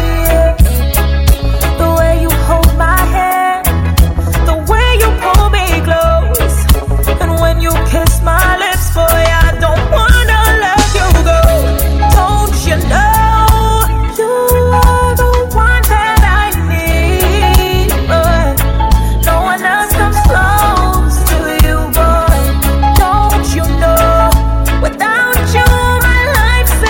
The way you hold my hand, the way you pull me close, and when you kiss my lips, boy, I don't wanna let you go. Don't you know you are the one that I need, boy. No one else comes close to you, boy. Don't you know without you my life's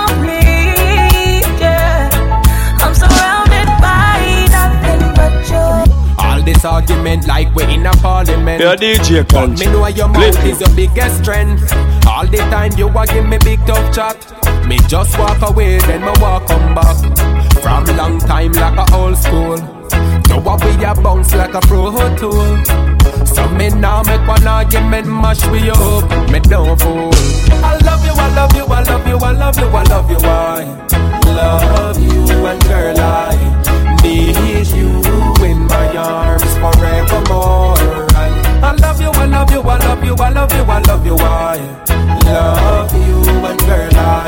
incomplete, yeah. I'm surrounded by nothing but joy. All this argument like we're in a parliament. Yeah, D J But me Kanji. know your Click, mouth is your biggest strength. All the time you a give me big tough chat. Me just walk away, then me walk come back. From long time like a old school. Now we a bounce like a pro tool. So me now make one argument mash we up. Me don't fool. I love you, I love you, I love you, I love you, I love you, I love you, and girl I need you in my arms forevermore. I love you, I love you, I love you, I love you, I love you, I love you, and girl I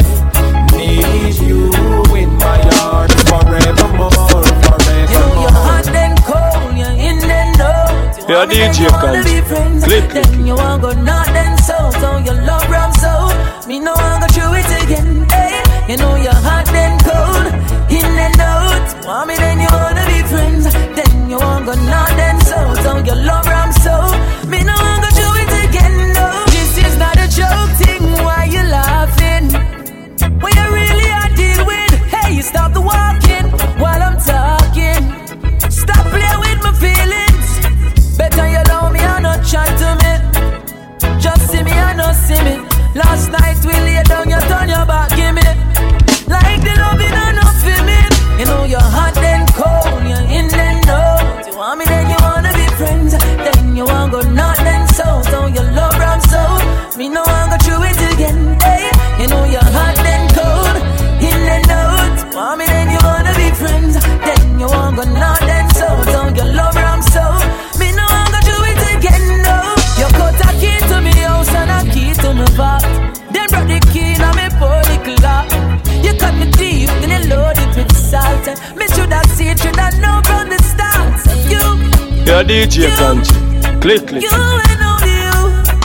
need you in my arms forevermore, forevermore. You know you're hot and cold, you're in and out. You Yeah, want me, D J then you wanna Kanji. be friends. Click, click. Then you want go north and south. So you love rum so me no want go through it again. Hey, you know you're hot and cold, in and out. Want me, then you wanna be friends. Then you want go north and south. So you love rum so me no want go through it again. No, this is not a joke thing. Why you laughing? When you really are deal with. Hey, you stop the walking while I'm talking. Stop playing with my feelings. Better you love me and not chat to me. Just see me and not see me. Last night we lay down, you turn your back, give me. Like the loving enough for me. You know you're hot and cold, you're in and out. You want me, then you wanna be friends. Then you want go north and south. So you love rum so me no want go through it again. Hey, you know you're hot and cold, in and out. Want me, then you wanna be friends. Then you want go north and south. So you love rum so me no want go through it again. No, you cut a key to me house and a key to me back. Then brought the key in me poor little lock. You cut me deep, then you load it with salt. Me should have seen it, should have known from the start. You, Yeah, D J Kanji. Click, click. you and only you,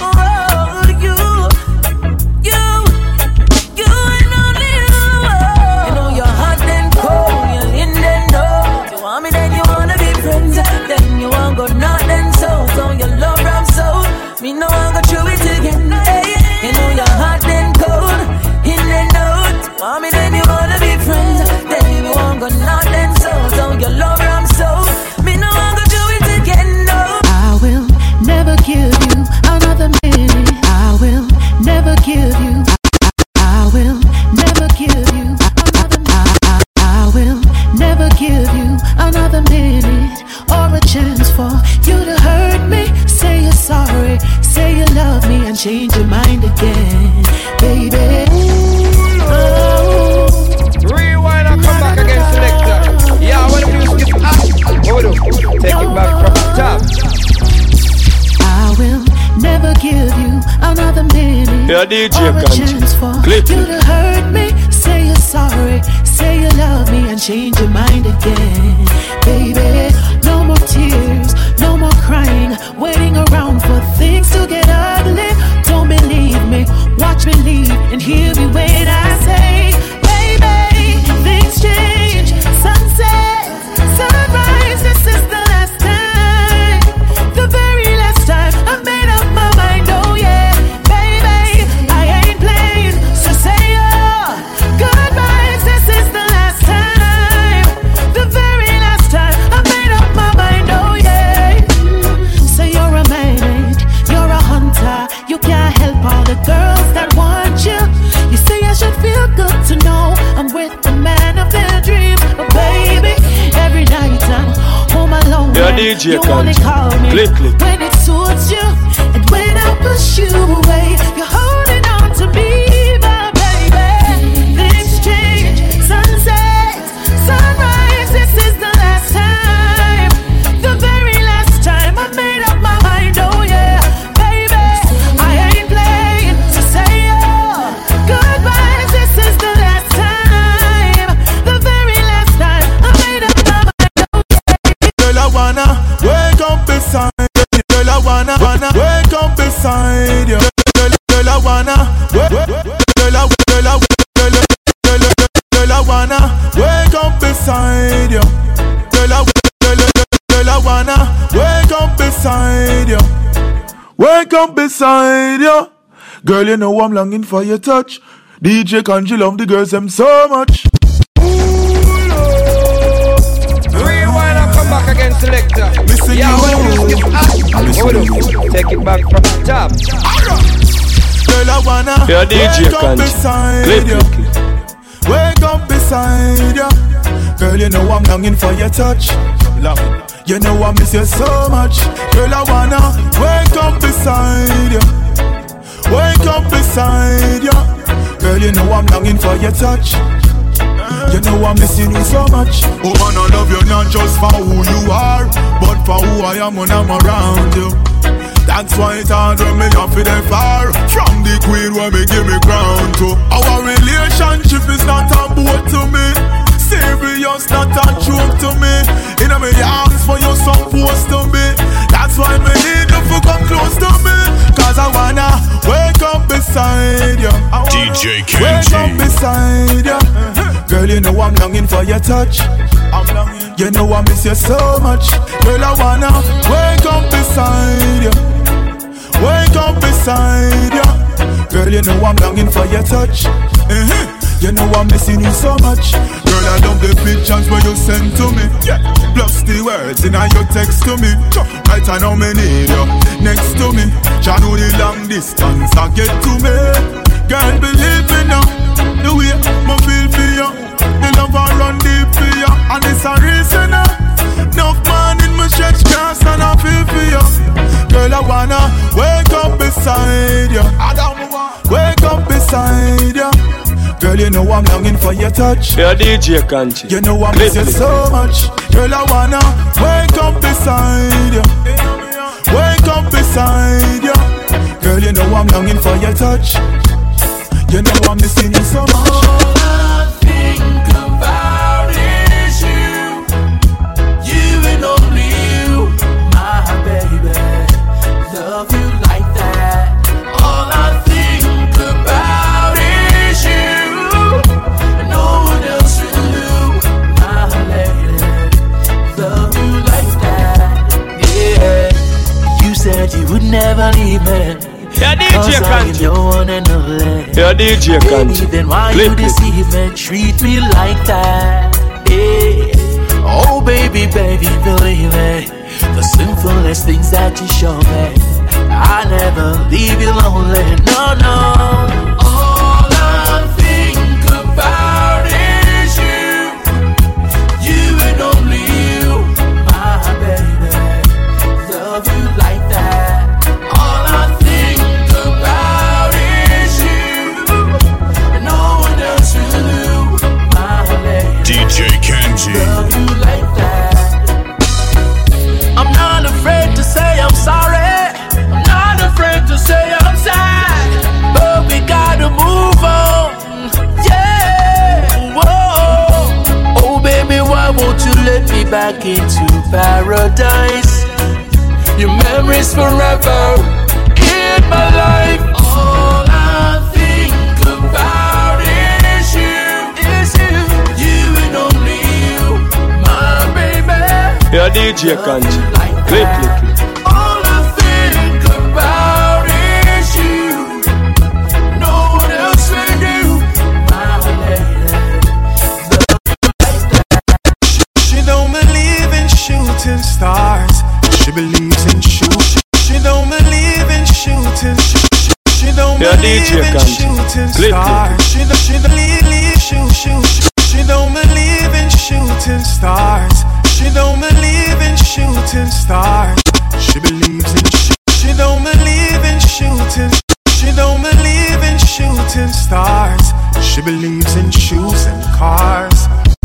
oh, you, you, you and only you. You know you're hot and cold, you're in and out. You want me, then you wanna be friends. Then you want go north and south. So you love rum so me no want go through it again. Hey, you know you're hot and cold, in and out. Want me, then you wanna be friends. Then you want go north and south. So you love rum so me no want go through it again. No, I will never give you another minute. I will never give you. I will never give you another. I, I, I will never give you another minute or a chance for you to hurt me. Say you're sorry, say you love me, and change your mind again, baby. Oh. Rewind and come back again, selector. Yeah, when the music is hot, what we do? Take it back from the top. I will never give you another minute Yeah, D J or a Kanji. chance for Click. you to hurt me. Say you're sorry, say you love me, and change your mind again, baby. No more tears, no more crying, waiting around for things to get ugly. Don't believe me, watch me leave and hear me when I say, baby, things change. Sunset, sunrise, this is the last time, the very last time I made up J you wanna Kanji. call me Click, click. when it suits you, and when I push you away, you're holding on to me, my baby. Things change, sunset, sunrise. This is the last time, the very last time I made up my mind. Oh yeah, baby, I ain't playing. So say oh goodbyes. This is the last time, the very last time I made up my mind. Oh yeah. Girl, I wanna wake up beside you. Girl, I wanna, wanna wake up beside you. Girl, girl, I wanna wake, girl, I, girl, I, girl, girl, girl, I wanna wake up beside you. Girl, I, girl, girl, I wanna wake up beside you. Wake up beside you. Girl, you know I'm longing for your touch. D J Kanji love the girls them so much. Rewind and come back again, selector. Listen, yeah, you. when you skip ah, what do you take it back from the top? Girl, I wanna Yeah, D J wake up Kanji. beside Click, you. click, click. Wake up beside you. Girl, you know I'm longing for your touch. Love. You know I miss you so much. Girl, I wanna wake up beside you. Wake up beside you. Girl, you know I'm longing for your touch. You know I'm missing you so much. Oh man, I love you not just for who you are, but for who I am when I'm around you. That's why it's hard when me off it far from the queen where me give me crown to. Our relationship is not a boat to me, serious, not a joke to me. You know me ask for you supposed to be. That's why me need you to come close to me. Cause I wanna wake up beside you. D J Wake up Kenji. beside you. Girl, you know I'm longing for your touch. I'm longing. You know I miss you so much. Girl, I wanna wake up beside you. Wake up beside you. Girl, you know I'm longing for your touch. Uh-huh. You know I'm missing you so much. Girl, I love the pictures where you send to me, yeah. Plus the words in your text to me. Right I know me need you next to me. Jah know the long distance I get to me. Girl, believe me now, the way I feel for you, the love I run deep for you, and it's a reason now. Enough man in my stretch grass and I feel for you. Girl, I wanna wake up beside you. I don't wanna wake up beside you. Girl, you know I'm longing for your touch. Yeah, D J Kanji. You know I miss you so much. Girl, I wanna wake up beside you. Wake up beside you. Girl, you know I'm longing for your touch. You know I'm missing you so much. All I think about is you. You and only you, my baby. Love you like that. All I think about is you. No one else will do, my lady. Love you like that. Yeah. You said you would never leave me. Yeah, D J Kanji. Yeah, D J Kanji. Then why Click, you click. deceive me, treat me like that? Yeah. Oh baby, baby, believe me. The simplest things that you show me, I never leave you lonely. No, no. All I think about is you. You and only you, my baby. Love you like that. All I think about is you. No one else will do, my lady. D J Kenji. Love you like that. I'm not afraid to say I'm sorry. I'm not afraid to say I'm sad. But we gotta move on. Yeah. Whoa. Oh baby, why won't you let me back into paradise? Your memories forever in my life. All I think about is you. Is you. You and only you, my baby. Yeah, D J Kanji. Click, click, click. All I think about is you. No one else will do, my lady. She don't believe in shooting stars. She believes in shoot. She don't believe in shooting. She don't Yeah, believe D J in Kanji. shooting Click, stars. click. She don't, she don't believe shoot shoot. She don't believe in shooting stars. She don't believe in shooting shooting stars. She believes in sh- She don't believe in shooting. She don't believe in shooting stars. She believes in shoes and cars.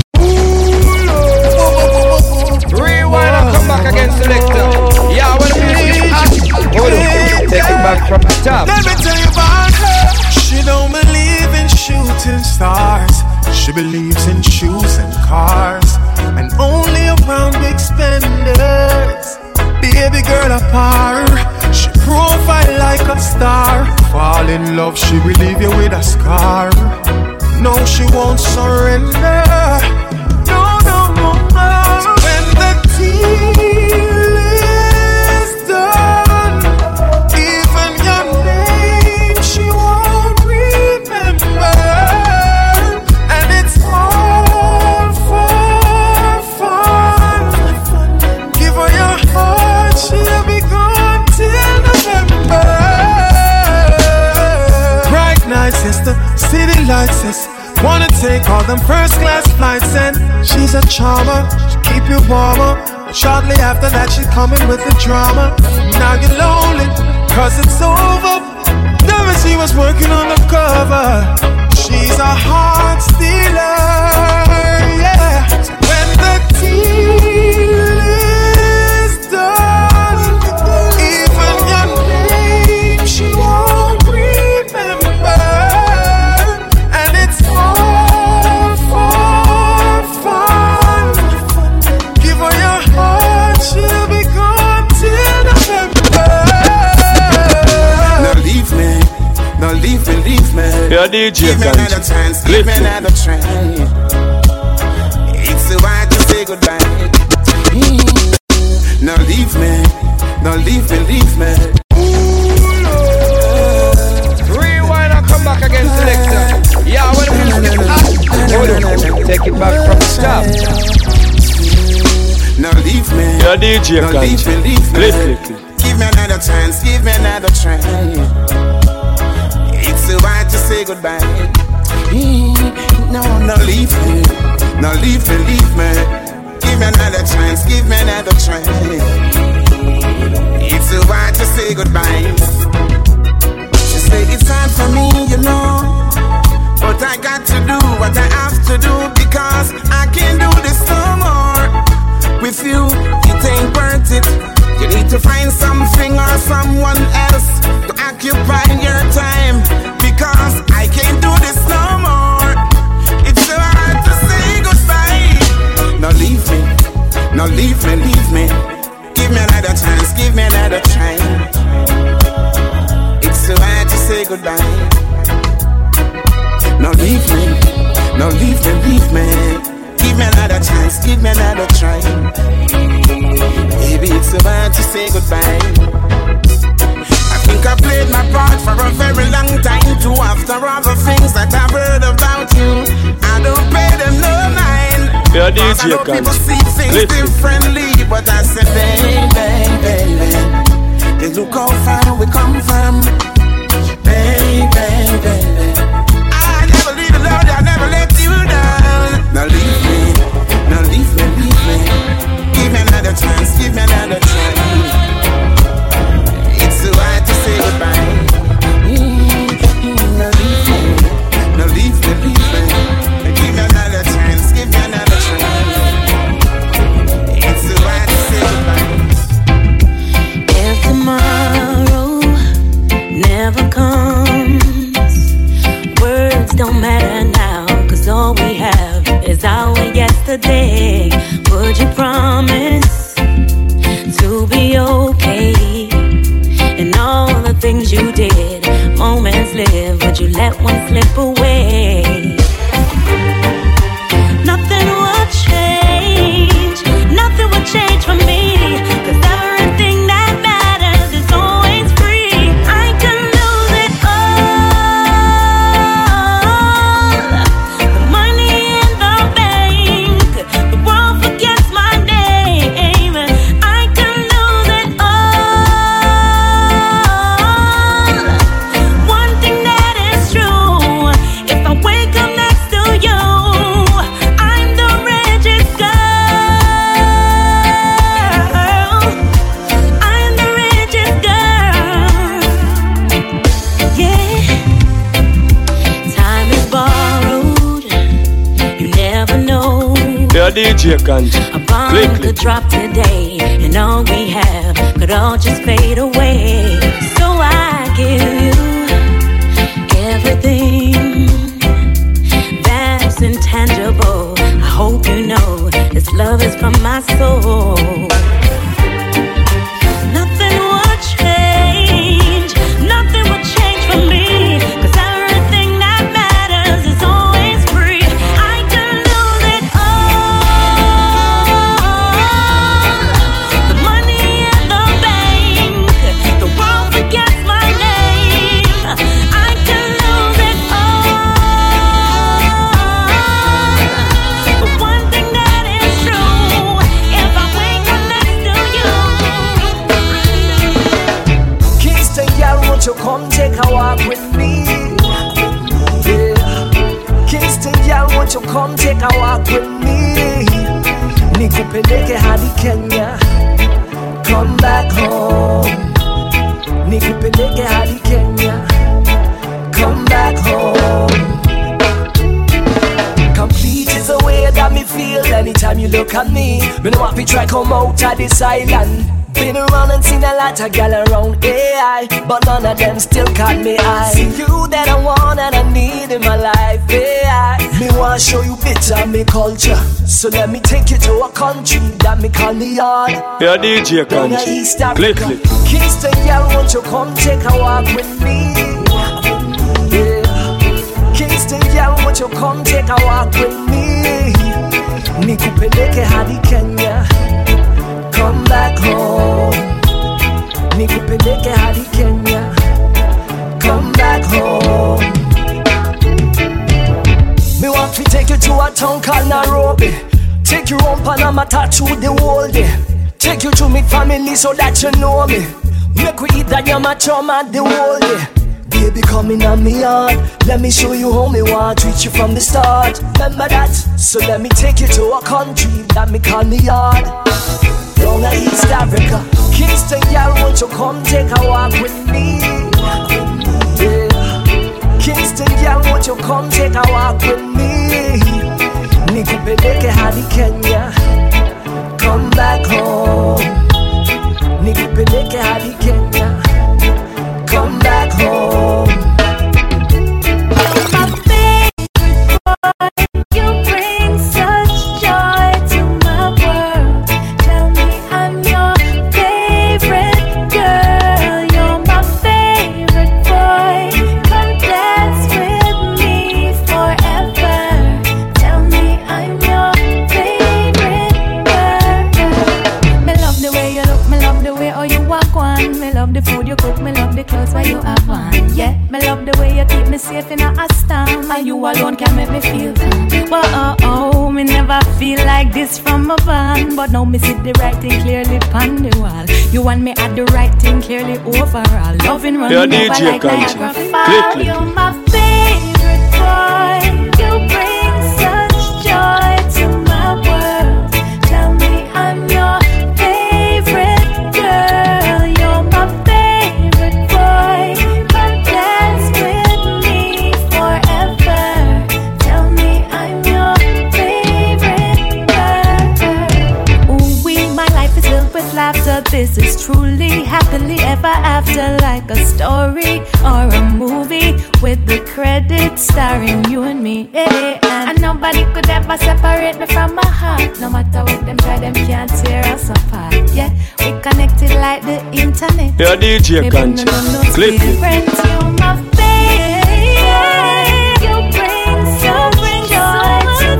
Rewind and come back again, selector. Yeah, when the music is hot, hold on, take it back from the top. Let me tell you about her. She don't believe in shooting stars. She believes in shoes and cars, and only around big spenders. Baby girl a par. She profile like a star. Fall in love, she will leave you with a scar. No, she won't surrender. No, no, no, no. So when the deal is done, even your name she won't remember. And it's all for fun. Give her your heart, she'll be gone till November. Bright nights, sister, city lights, sister. Wanna take all them first class flights, and she's a charmer, she keep you warmer. Shortly after that she's coming with the drama. Now you're lonely, cause it's over. Never she was working on the cover. She's a heart stealer, yeah. So when the deal is done, even your name she won't remember. And it's all for fun. Give her your heart, she'll be gone till November. Now leave me, now leave me, leave me. Yeah, D J, give me another chance, give me another try. It's so hard to say goodbye. Now leave me, now leave me, leave me. Rewind and come back again, selector. Yeah, when the music is hot, hold on, take it back from the top. Now leave me, yeah, D J, now leave me, leave me. Listen. Give me another chance, give me another try. It's so hard to say goodbye. No, no, leave me, no, leave me, leave me. Give me another chance, give me another try. It's so hard to say goodbye. She say it's hard for me, you know, but I got to do what I have to do, because I can't do this no more. With you, it ain't worth it. You need to find something or someone else to occupy your time, because I can't do this no more. It's so hard to say goodbye. Now leave me, now leave me, leave me. Give me another chance, give me another try. It's so hard to say goodbye. Now leave me, now leave me, leave me. Give me another chance, give me another try. Baby, it's so hard to say goodbye. I think I played my part for a very long time too. After all the things that I've heard about you, I don't pay them no mind. Yeah, D J, I know people see things Listen. differently, but I said, baby, baby, they look how far we come from. Baby, baby, I never leave you alone, I never let you down. Now leave me, now leave me, leave me. Give me another chance, give me another try. It's so hard to say goodbye. Now leave me, now leave me, leave me. Give me another chance, give me another try. It's so hard to say goodbye. If tomorrow never comes, words don't matter now, 'cause all we have is our yesterday. Would you promise to be okay? And all the things you did, moments live, would you let one slip away? Nothing will change, nothing will change for me, 'cause everything that matters is always free. I can lose it all, the money in the bank, the world forgets my name. I can lose it all. One thing that is true, if I wake up next to you, I'm the richest girl. D J Kanji. A bomb could drop today, and all we have could all just fade away. So I give you everything that's intangible. I hope you know this love is from my soul. Nothing will change, nothing will change for me, 'cause everything that matters is always free. I can lose it all, the money in the bank, the world forgets my name. I can lose it all, but one thing that is true, if I wake up next to you. Kingston girl, won't you come take a walk with me? Yeah. Kingston girl, won't you come take a walk with me? Nikupeleke hadi Kenya, come back home. Nikupeleke hadi Kenya, come back home. Complete is the way that me feel anytime you look at me. Me no want to try come out of this island. Been around and seen a lot of gal around A I, but none of them still caught me eye. See you that I want and I need in my life, A I. Me want to show you bits of me culture, so let me take you to a country that me call the yard. Yeah, D J Kanji. East Africa. Kingston girl, won't you come take a walk with me? Yeah. Kingston girl, won't you come take a walk with me? Nikupeleke hadi Kenya, come back home. Nikupeleke hadi Kenya, come back home. Me want to take you to a town called Nairobi. Take you on Panama through the whole day. Take you to meet family so that you know me. Make we eat that yama choma the whole day. Baby, come in on me yard. Let me show you how me want to treat you from the start. Remember that? So let me take you to a country that me call the yard. Down to East Africa. Kingston girl, won't you come take a walk with me? Yeah. Kingston girl, won't you come take a walk with me? Nikupeleke hadi Kenya, come back home. Nikupeleke hadi Kenya, come back home. My favorite boy, you bring such joy to my world. Tell me I'm your favorite girl. You're my favorite boy. Come dance with me forever. Tell me I'm your favorite girl. Me love the way you look, me love the way how you walk on. Me love the food you cook, me love the clothes where you have on. Yeah, me love the way you keep me safe in a storm, and you alone can make me feel calm. Well, oh, oh, me never feel like this from a band, but now me see the right thing clearly on the wall. You want me at the right thing clearly overall. Loving running Yeah, over D J like Kanji. Niagara Click, Falls. click. You're my favorite boy. You bring such joy to my world. Tell me I'm your favorite girl. You're my favorite boy. Come dance with me forever. Tell me I'm your favorite girl. Ooh, we, my life is filled with laughter. This is truly happily ever after, like a story or a movie with the credits starring you and me. Yeah, and nobody could ever separate me from my heart. No matter what them try, them can't tear us apart. Yeah, we connected like the internet. Yeah, D J Maybe Kanji. no, no, no Click, click. difference. You're my favorite. You bring so much joy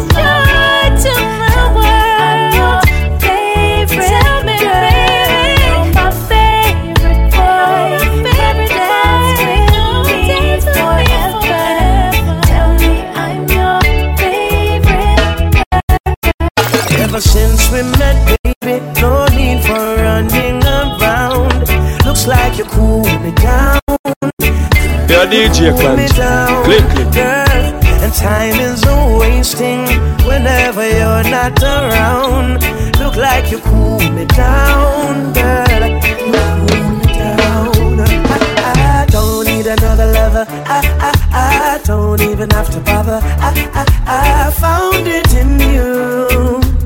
to my world. Favorite. Tell me, baby, you're my favorite boy. Favorite dance with me forever. Tell me I'm your favorite. Ever since we met, baby, no need for running around. Looks like you cool me down. Yeah, D J Cool me Kanji. down, Click, click. girl. And time is a wasting whenever you're not around. Look like you cool me down, girl. You cool me down. I, I don't need another lover. I, I, I don't even have to bother. I, I, I found it in you.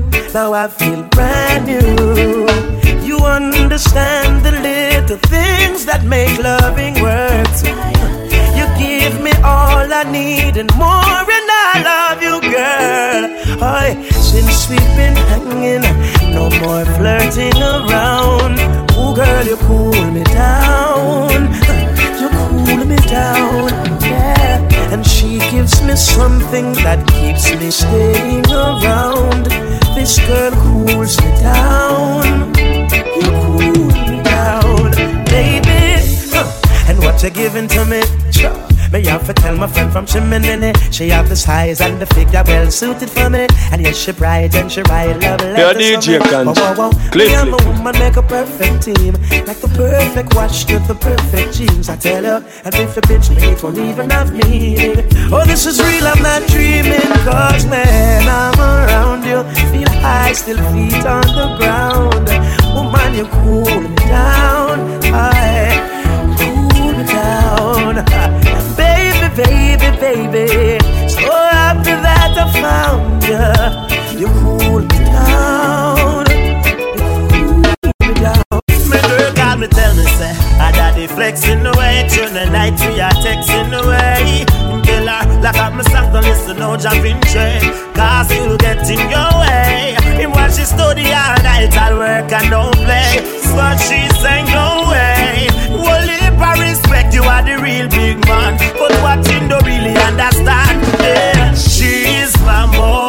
now I feel brand new. You understand the little things that make loving work. You give me all I need and more, and I love you, girl. Oh, since we've been hanging, no more flirting around. Oh, girl, you cool me down. You cool me down, yeah. And she gives me something that keeps me staying around. This girl cools me down. You cool me down, baby. And what you giving to me? Me have to tell my friend from Chimney. She have the size and the figure well suited for me. And yes, she bright and she ride love letters. Yeah, D J Kanji. Whoa, whoa, whoa. Me and my woman make a perfect team, like the perfect watch with the perfect jeans. I tell you, and if a bitch mate won't even have meaning. Oh, this is real, I'm not dreaming. Cause man, I'm around you. Feel high, still feet on the ground. Woman, you cool me down. I cool me down. Baby, baby, baby, so happy that I found you. You cool me down. You cool me down. My girl called me, tell me, say, I daddy flexing away. Through the night we are texting away. Kill her, lock up my song, don't listen, no jumping train. Cause you'll get in your way. Him while she study all night, I'll work and don't play. But she saying no way. Well, if I respect you are the real big man, but what you don't really understand, yeah. She's my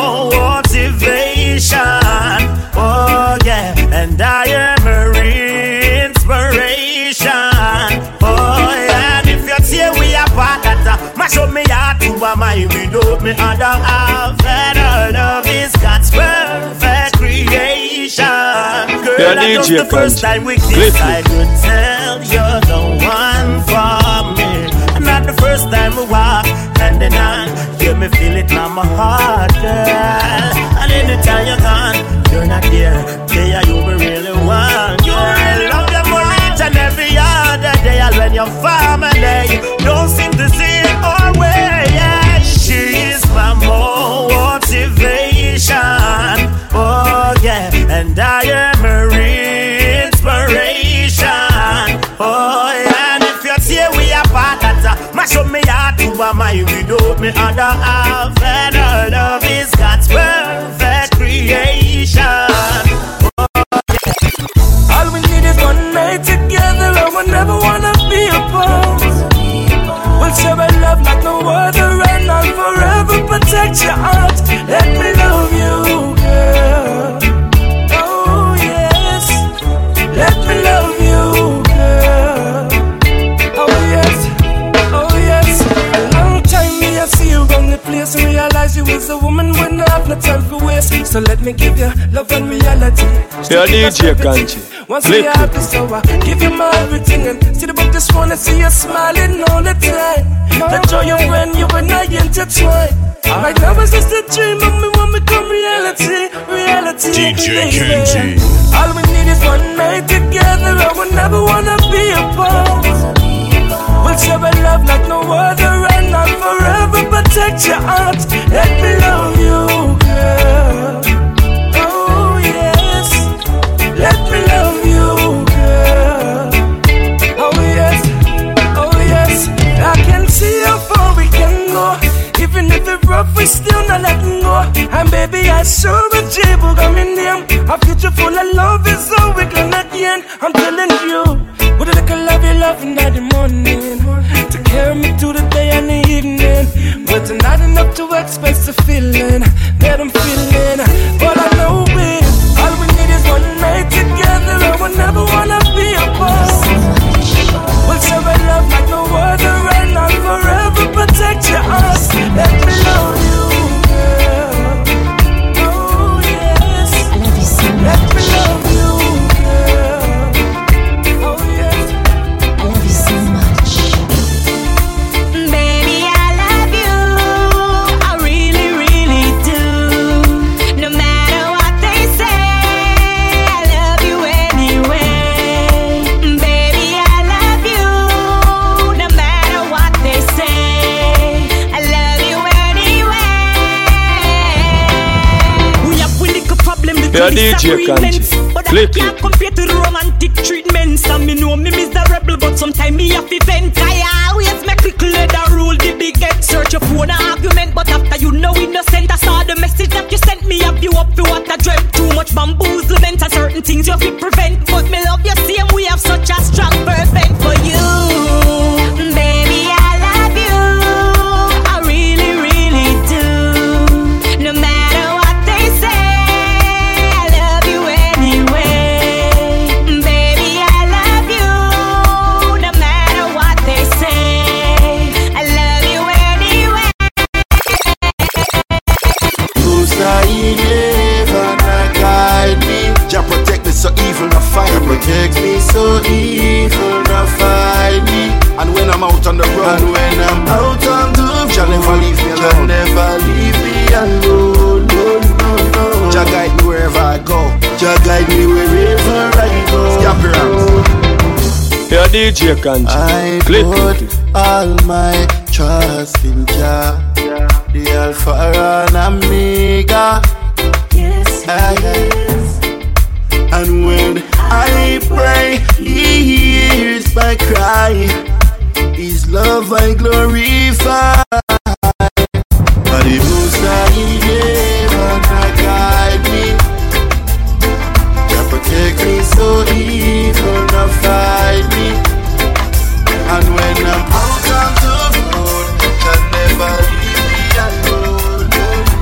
motivation. Oh yeah, and I am her inspiration. Oh yeah, and if you tear we apart, that mash up me heart to a my without me I don't have that. Her love is God's perfect creation. Girl, yeah, that's just the first time we kiss, I could tell you're the one for me. And not the first time we walk hand in hand, you me feel it now my heart, girl. And anytime you're gone, you're not here. Yeah, you me really want. You really love your more each and every other day. And when your family don't seem to see it our way, yeah. She is my motivation. Oh yeah, and I am her inspiration. Oh yeah, and if you tear we apart, that uh, mash up me heart to a my without me I don't have. And her love is God's perfect creation. Oh, yeah. All we need is one night together, and we never wanna be apart. We'll share a love like no other, and I'll forever protect your heart. Let me love you, girl. Oh yes, let me love you, girl. Oh yes, oh yes. A long time me I see you around the place, and realize you is a woman when I have no time for waste. So let me give you love and reality. Yeah, D J Kanji. Once we have this over, give you my everything. And see the book, just wanna see you smiling all the time. The joy of when you and I intertwine. Right now it's just a dream, and me want me come reality, reality. D J Kenji. All we need is one night together, and we never wanna be apart. We'll share a love like no other, and I'll forever protect your heart. Let me love you, girl. Oh yes, let me love you, girl. Oh yes, oh yes. I can see how far we can go. Even if it's rough, we still not letting go. And baby, I sure with J-Boog, I'm in name. A future full of love is all we can again. I'm telling you, with a little love, you love in the morning, to carry me through the day and the evening. But not enough to express the feeling that I'm feeling. But I know it, all we need is one night together, and we'll never wanna be apart. We'll share a love like no other, and I'll forever protect your heart. Let me love you, girl. Oh yes, let me love you, girl. Oh yes, I love you so much, baby. I love you. I really, Yeah, D J disagreements, but that can't compare to romantic treatments. And me know me miserable, but sometimes me have to vent. I always make it clear the rule, the big head search your phone an argument, but after you know innocent, I saw the message that you sent me up you up to what I dreamt. Too much bamboozlement and certain things you fit prevent. But me love you same, we have such a strong fervent for you, baby. I love you, I really, really do. No matter what they say, I love you anyway. Baby, I love you, no matter what they say, I love you anyway. Who's naive and I guide me? Jah protect me so evil no fight me. Protect me so evil no fight me. And when I'm out on the road, and when I'm out on the road, Jah never leave me alone. Jah never leave me alone. No, no, no. Jah guide me wherever I go. Jah guide me wherever I go. Scap your hands. Yeah, D J Kanji. I Clip put it. all my trust in Jah, the Alpha and Omega. Yes, yes. And when I pray, He hears my cry. His love I glorify. But He moves that He never guide me. Jah protect me so evil not fight me. And when I'm out on the road, Jah never leave me alone.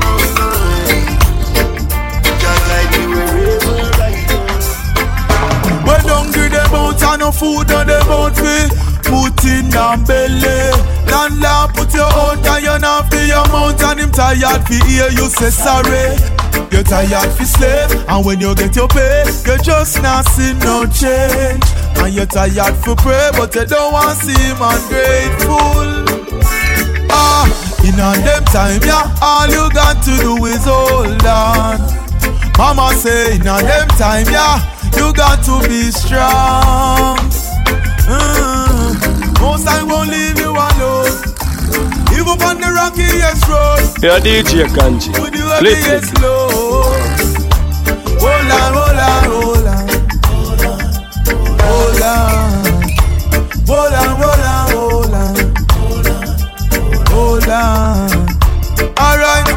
Jah guide me wherever I go. When hungry them out and no food on them out me, put in a belly. Landlord put your out and you not feel your mouth, and him tired fi hear you say sorry. You're tired fi slave, and when you get your pay, you just not see no change. And you're tired fi pray, but you don't want see him ungrateful. Ah, in on them time, yeah, all you got to do is hold on. Mama say in on them time, yeah, you got to be strong. Mm. Most I won't leave you alone. Even up on the rockiest road. Yeah, D J Kanji. With the Clip heaviest it. load. Hold on, hold on, hold on. Hold on. Hold on, hold on, hold on. Hold on. Alright.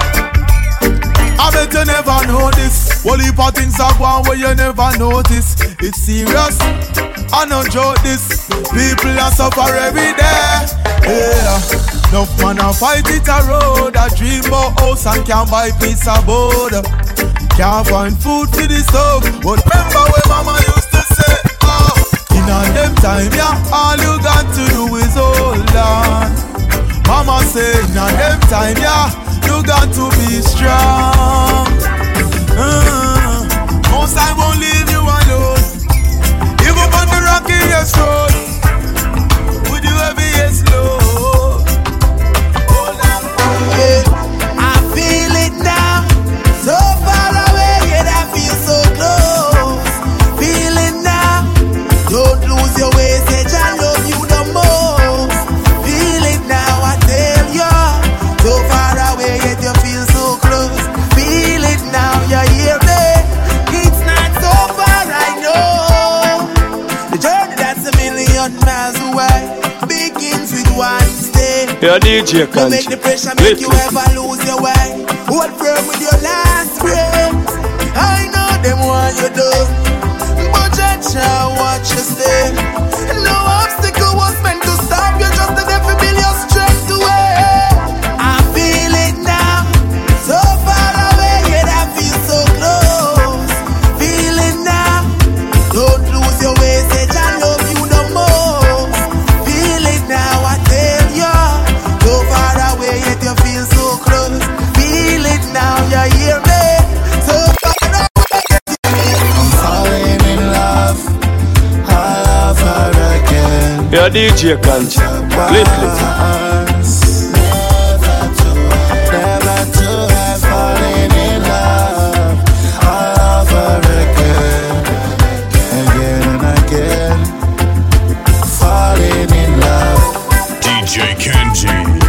I bet you never know this. Whole heap of things are going where you never notice. It's serious, I no joke this. People are suffer every day. Yeah, enough man a fight it a road. A dream about house and can't buy piece of board. Can't find food for the stove. But remember when mama used to say, oh, in on them time, yeah, all you got to do is hold on. Mama say, in on them time, yeah, you got to be strong. Mm. Most I won't leave you alone. Even up on the rockiest road, with the heaviest load. Hold on. Yeah, I feel it now. So far away, yet I feel so close. Feel it now. Don't lose your way, say I love you the most. Feel it now, I tell you. So far away, yet you feel so close. Feel it now, you hear me? It's not so far, I know. The journey that's a million miles away begins with one step. Yeah, D J Don't Kanji. make the pressure make you ever lose your way. Hold firm with your last breath. I know them want you done, but just watch you stay. No obstacle was meant to stop you, just the devil build your strength away. I feel it now, so far away, yet I feel so close. Feel it now, don't lose your way, say I love you the most. Feel it now, I tell you, so far away, yet you feel so close. Feel it now, you hear me? So far away, I'm falling in love, all over again. Yeah, D J Kanji. Clip it. Never to, never to have fallen in love, all over again, again and again, falling in love. D J Kanji.